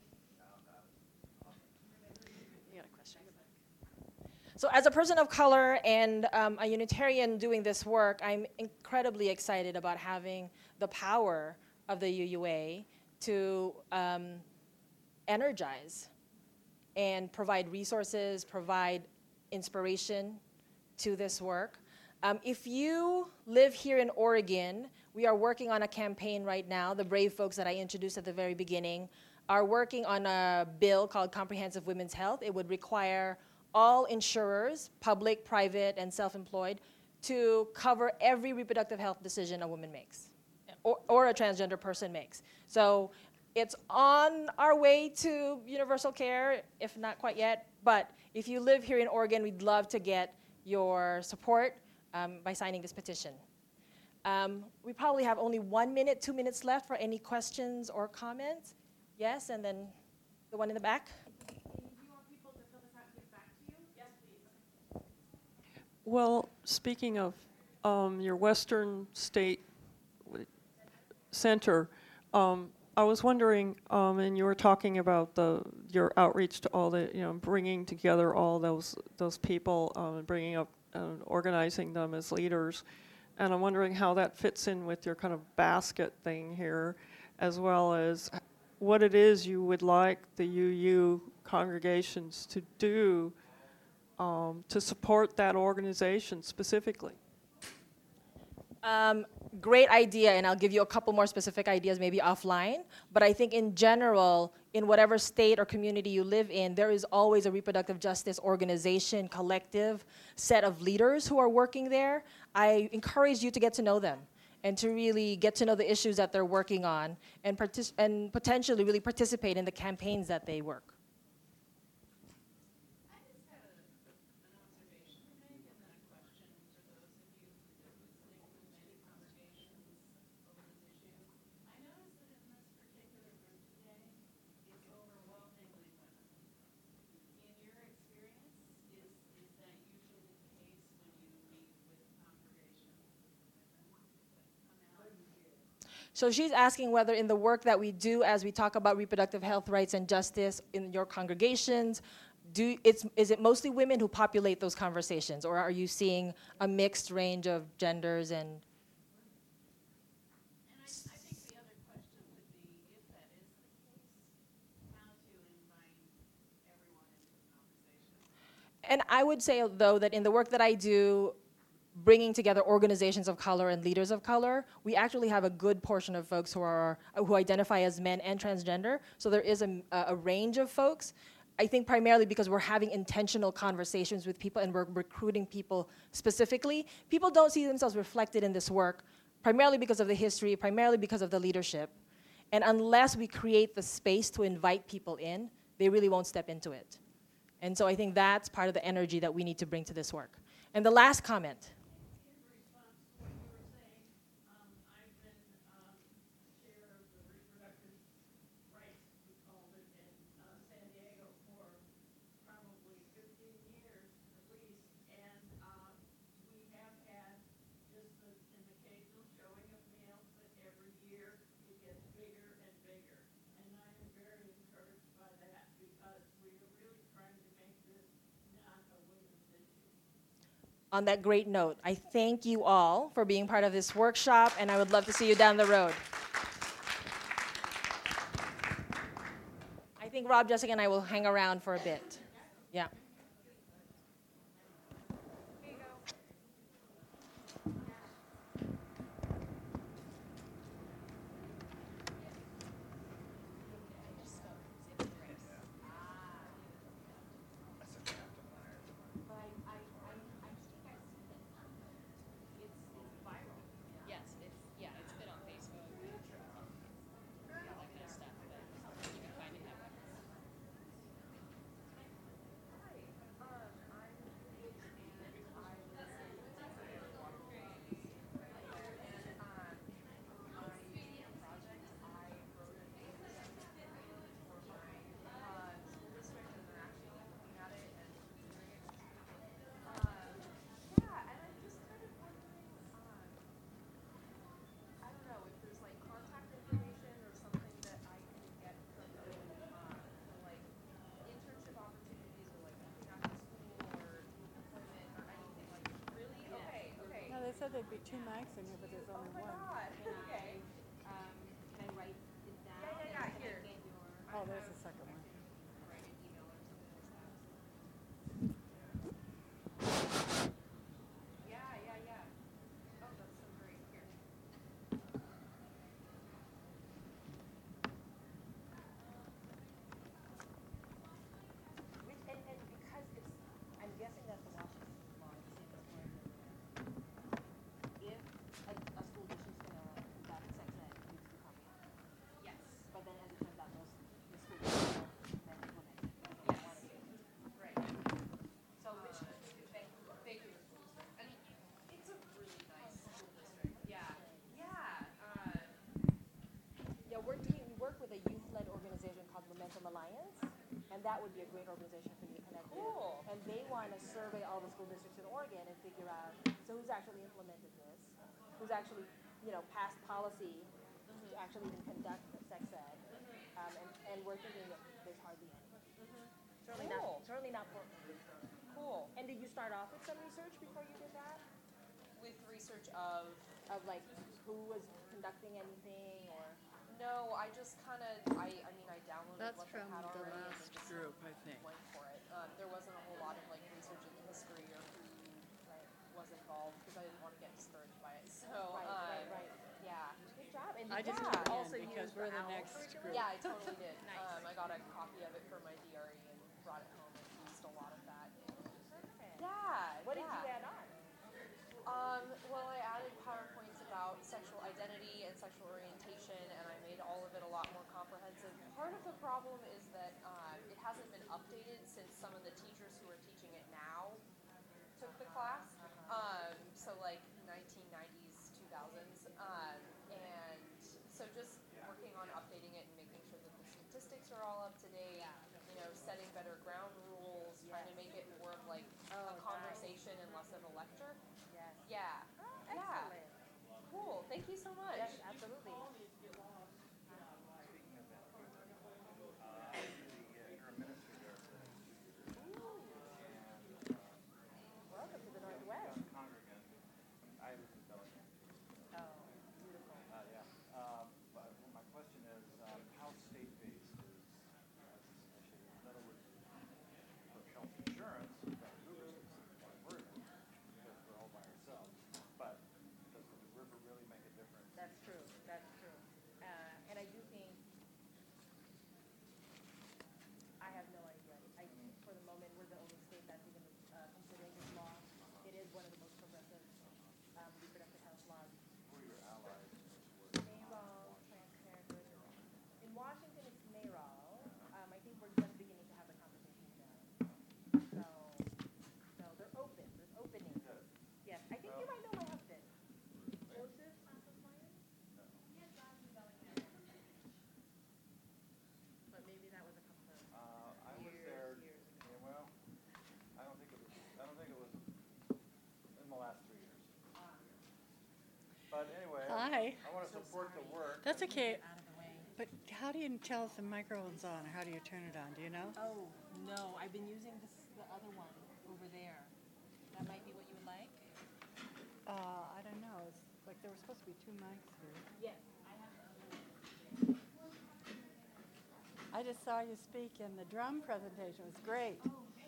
You got a question?
So as a person of color and um, a Unitarian doing this work, I'm incredibly excited about having the power of the U U A to um, energize and provide resources, provide inspiration to this work. Um, if you live here in Oregon, we are working on a campaign right now. The brave folks that I introduced at the very beginning are working on a bill called Comprehensive Women's Health. It would require all insurers, public, private, and self-employed, to cover every reproductive health decision a woman makes, or, or a transgender person makes. So it's on our way to universal care, if not quite yet. But if you live here in Oregon, we'd love to get your support um, by signing this petition. Um, we probably have only one minute, two minutes left for any questions or comments. Yes, and then the one in the back.
Well, speaking of um, your Western State Center, um, I was wondering, um, and you were talking about the your outreach to all the, you know, bringing together all those those people um, and bringing up and organizing them as leaders, and I'm wondering how that fits in with your kind of basket thing here, as well as what it is you would like the U U congregations to do Um, to support that organization specifically.
Um, great idea, and I'll give you a couple more specific ideas maybe offline. But I think in general, in whatever state or community you live in, there is always a reproductive justice organization, collective, set of leaders who are working there. I encourage you to get to know them and to really get to know the issues that they're working on and, partic- and potentially really participate in the campaigns that they work. So she's asking whether in the work that we do as we talk about reproductive health rights and justice in your congregations, do it's, is it mostly women who populate those conversations, or are you seeing a mixed range of genders and... And I would say, though, that in the work that I do, bringing together organizations of color and leaders of color, we actually have a good portion of folks who are who identify as men and transgender. So there is a, a range of folks. I think primarily because we're having intentional conversations with people and we're recruiting people specifically. People don't see themselves reflected in this work, primarily because of the history, primarily because of the leadership. And unless we create the space to invite people in, they really won't step into it. And so I think that's part of the energy that we need to bring to this work. And the last comment. On that great note, I thank you all for being part of this workshop, and I would love to see you down the road. I think Rob, Jessica, and I will hang around for a bit. Yeah.
there'd be two mics in here, but there's only one.
Okay.
Um, can I write it down?
Yeah, yeah, yeah, here.
Oh, there's the second one.
Yeah, yeah, yeah. Oh, that's so great. Here. Which, and, and because it's, I'm guessing that the Washington law is the same as Oregon. If a, a school district's gonna conduct sex ed, it needs to be comprehensive. Yes. But then as it turns out, most, the school districts don't then implement it. They don't want to. Right. So which, thank, thank you. And it's a really nice school district. Yeah. Yeah. Uh, yeah, we're doing, we work with a youth-led organization called Momentum Alliance, and that would be a great organization for you to connect with. Cool. And they want to survey all the school districts in Oregon and figure out, so who's actually implemented this, who's actually, you know, passed policy to actually even conduct sex ed, um, and, and we're thinking that there's hardly any. Certainly not,
Cool.
certainly not Portland.
Cool.
And did you start off with some research before you did that?
With research of
Of like, who was conducting anything, or?
no, I just kind of I I mean I downloaded
That's
what they
from
had
the
already and
last
then just
group, I think.
went for it. Um, there wasn't a whole lot of like research into history or who right, was involved because I didn't want to get discouraged by it. So
Right,
um,
right, right.
yeah.
Good job. And
I just
yeah,
put it in
also
because
used
we're the
OWL
next
curriculum?
group.
Yeah, I totally did.
Nice.
Um, I got a copy of it for my D R E and brought it home and used a lot of that.
Perfect.
Yeah.
What did
yeah.
you add on?
Um, well, I added PowerPoints about sexual identity and sexual orientation, and I made all of it a lot more comprehensive. Part of the problem is that um, it hasn't been updated since some of the teachers who are teaching it now took the class. Um, so like nineteen nineties, two thousands, um, and so just working on updating it and making sure that the statistics are all up to date. You know, setting better ground rules, trying to make it more of like a conversation and less of a lecture.
Yes.
Yeah.
Oh,
yeah.
excellent.
Cool. Thank you so much.
Yes, absolutely. Welcome to the Northwest.
I live in Bellingham.
Oh, beautiful.
Uh, yeah. Um, but my question is, um, how state-based is uh, this initiative? In other words, for health insurance, we've got Uber systems like we're in, because we're all by ourselves. But does the river really make a difference?
That's true. That's true. Uh, and I do think, I have no idea. I, for the moment, we're the only state that's even uh, considering this law. It is one of the most progressive um, reproductive health laws.
Who are your allies in this work?
NARAL, Planned Parenthood. In Washington, it's NARAL. Um, I think we're just beginning to have the conversation there. So, so they're open. There's openings. Yes. I think you might know my husband. Joseph Santos Myers? But maybe that was a couple of
Uh, I was
years,
there,
years ago.
yeah, well, I don't think it was, I don't think it was in the last three years. But anyway,
Hi.
I want to support the work.
That's okay. But how do you tell if the microphone's on, or how do you turn it on? Do you know?
Oh, no. I've been using this, the other one over there. That might be what you would like?
Uh, I don't know. It's like there were supposed to be two mics here.
Yes. I have the other one.
I just saw you speak in the drum presentation. It was great.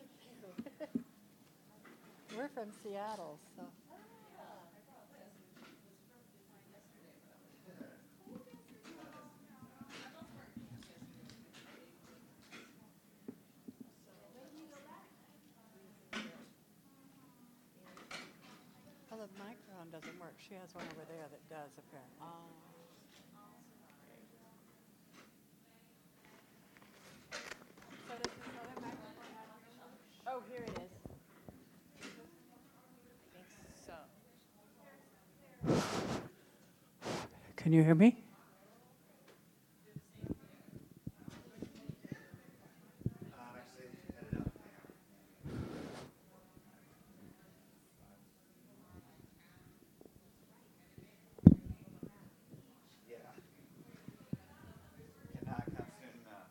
We're from Seattle, so. Well, the microphone doesn't work. She has one over there that does, apparently. So does this other microphone have?
Oh, here it is. I think so.
Can you hear me?
Yeah. Cannot come soon enough.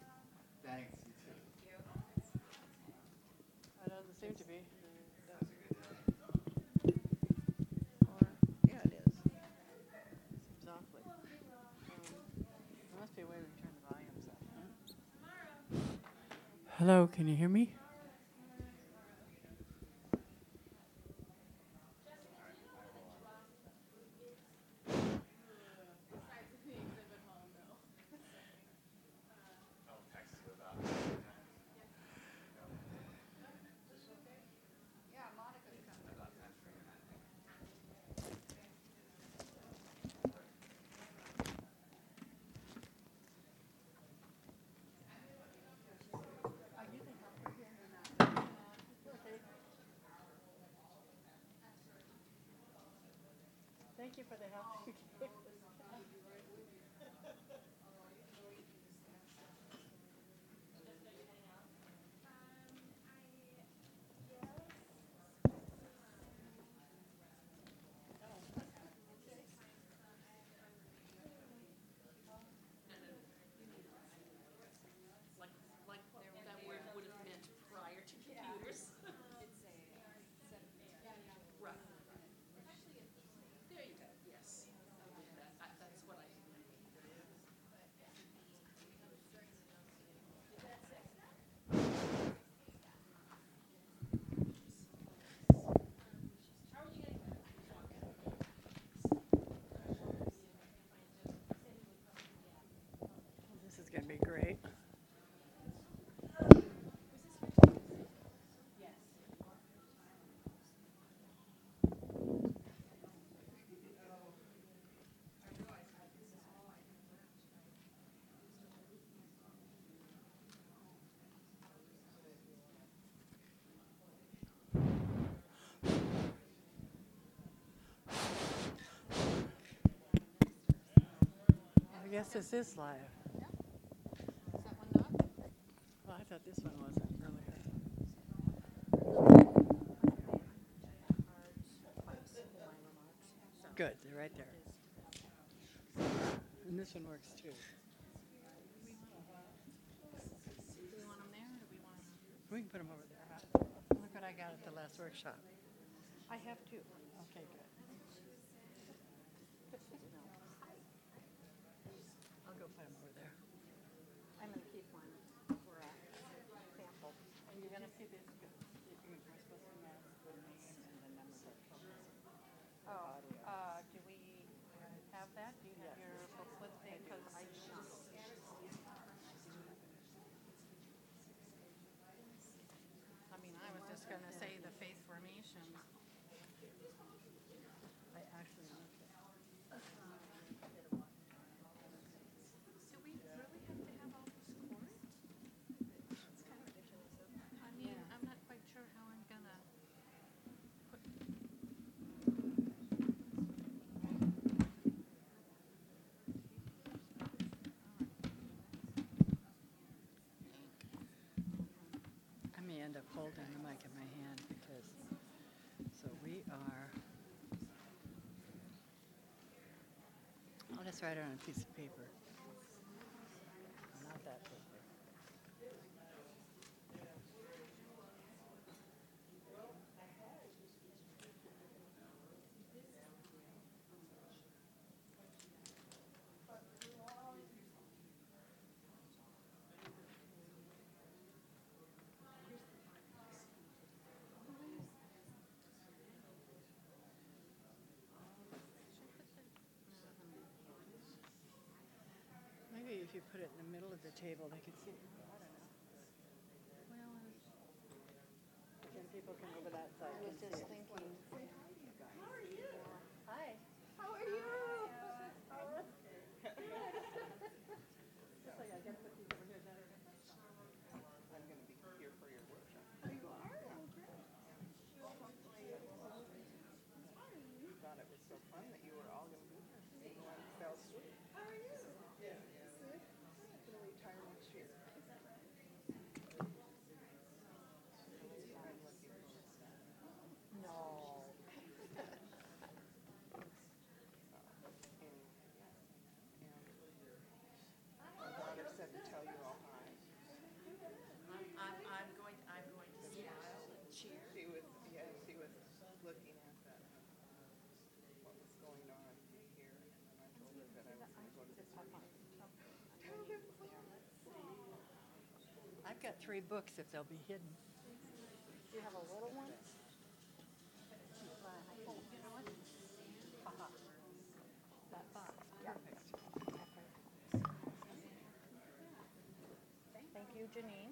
Thanks, you too.
It doesn't seem to be.
That was a good
Hello, can you hear me?
Thank you for the help you gave us.
Like, like there, that word would have meant prior to computers. Right. There you go, yes. That, I- that's what I.
This is going to be great. I guess this is live. Well, I thought this one wasn't earlier. Good, they're right there. And this one works too.
Do we want them there, or do we want them?
We can put them over there. Huh? Look what I got at the last workshop.
I have two.
Okay, good. I'll go put them over there.
I'm going to keep one for a sample.
And you're going to see this. We're supposed to match the names and the numbers of children.
Oh, uh, do we have that? Do you have your booklet thing? Because I do not. I mean, I was just going to say the faith formation.
I actually looked at
Do we really have to have all this court? It's kind of ridiculous. I mean, I'm not quite sure how I'm going to put.
I may end up holding the mic in my hand because, so we are, I'll just write it on a piece of paper. Not that paper. Maybe if you put it in the middle of the table, they could see it. I don't know. Then people can over that side.
I was
can
just
see it.
thinking.
How are you?
Hi.
How are you? Just like I gotta put these over here. That are-
I'm going to be here for your workshop.
You are? Oh, great.
Thought it was so fun that you were all going to be here. Everyone fell asleep.
How are you?
Yeah. Good. I'm going to retire next year.
No. got three books if they'll be hidden.
Do you have a little one?
That box, perfect.
Thank you, Janine.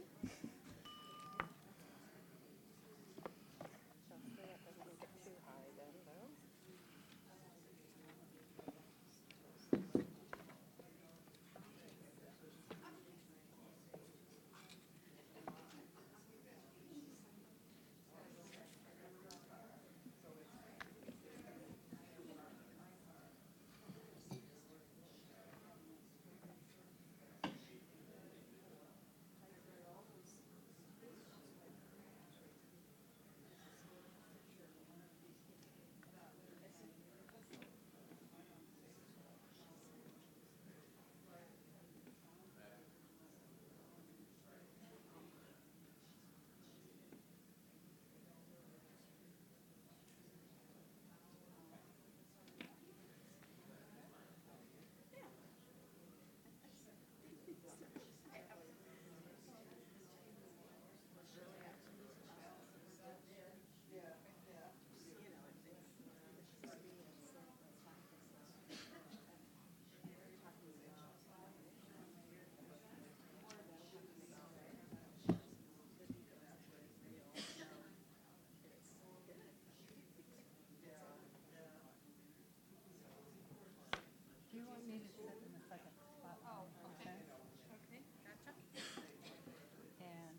Do you want me to sit in the second spot? Oh, okay.
Okay, gotcha.
And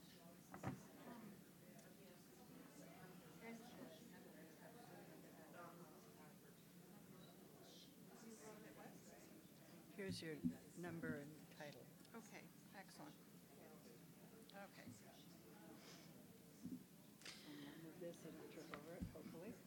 here's your number and title.
Okay, excellent. Okay.
Move this, I don't trip over it, hopefully.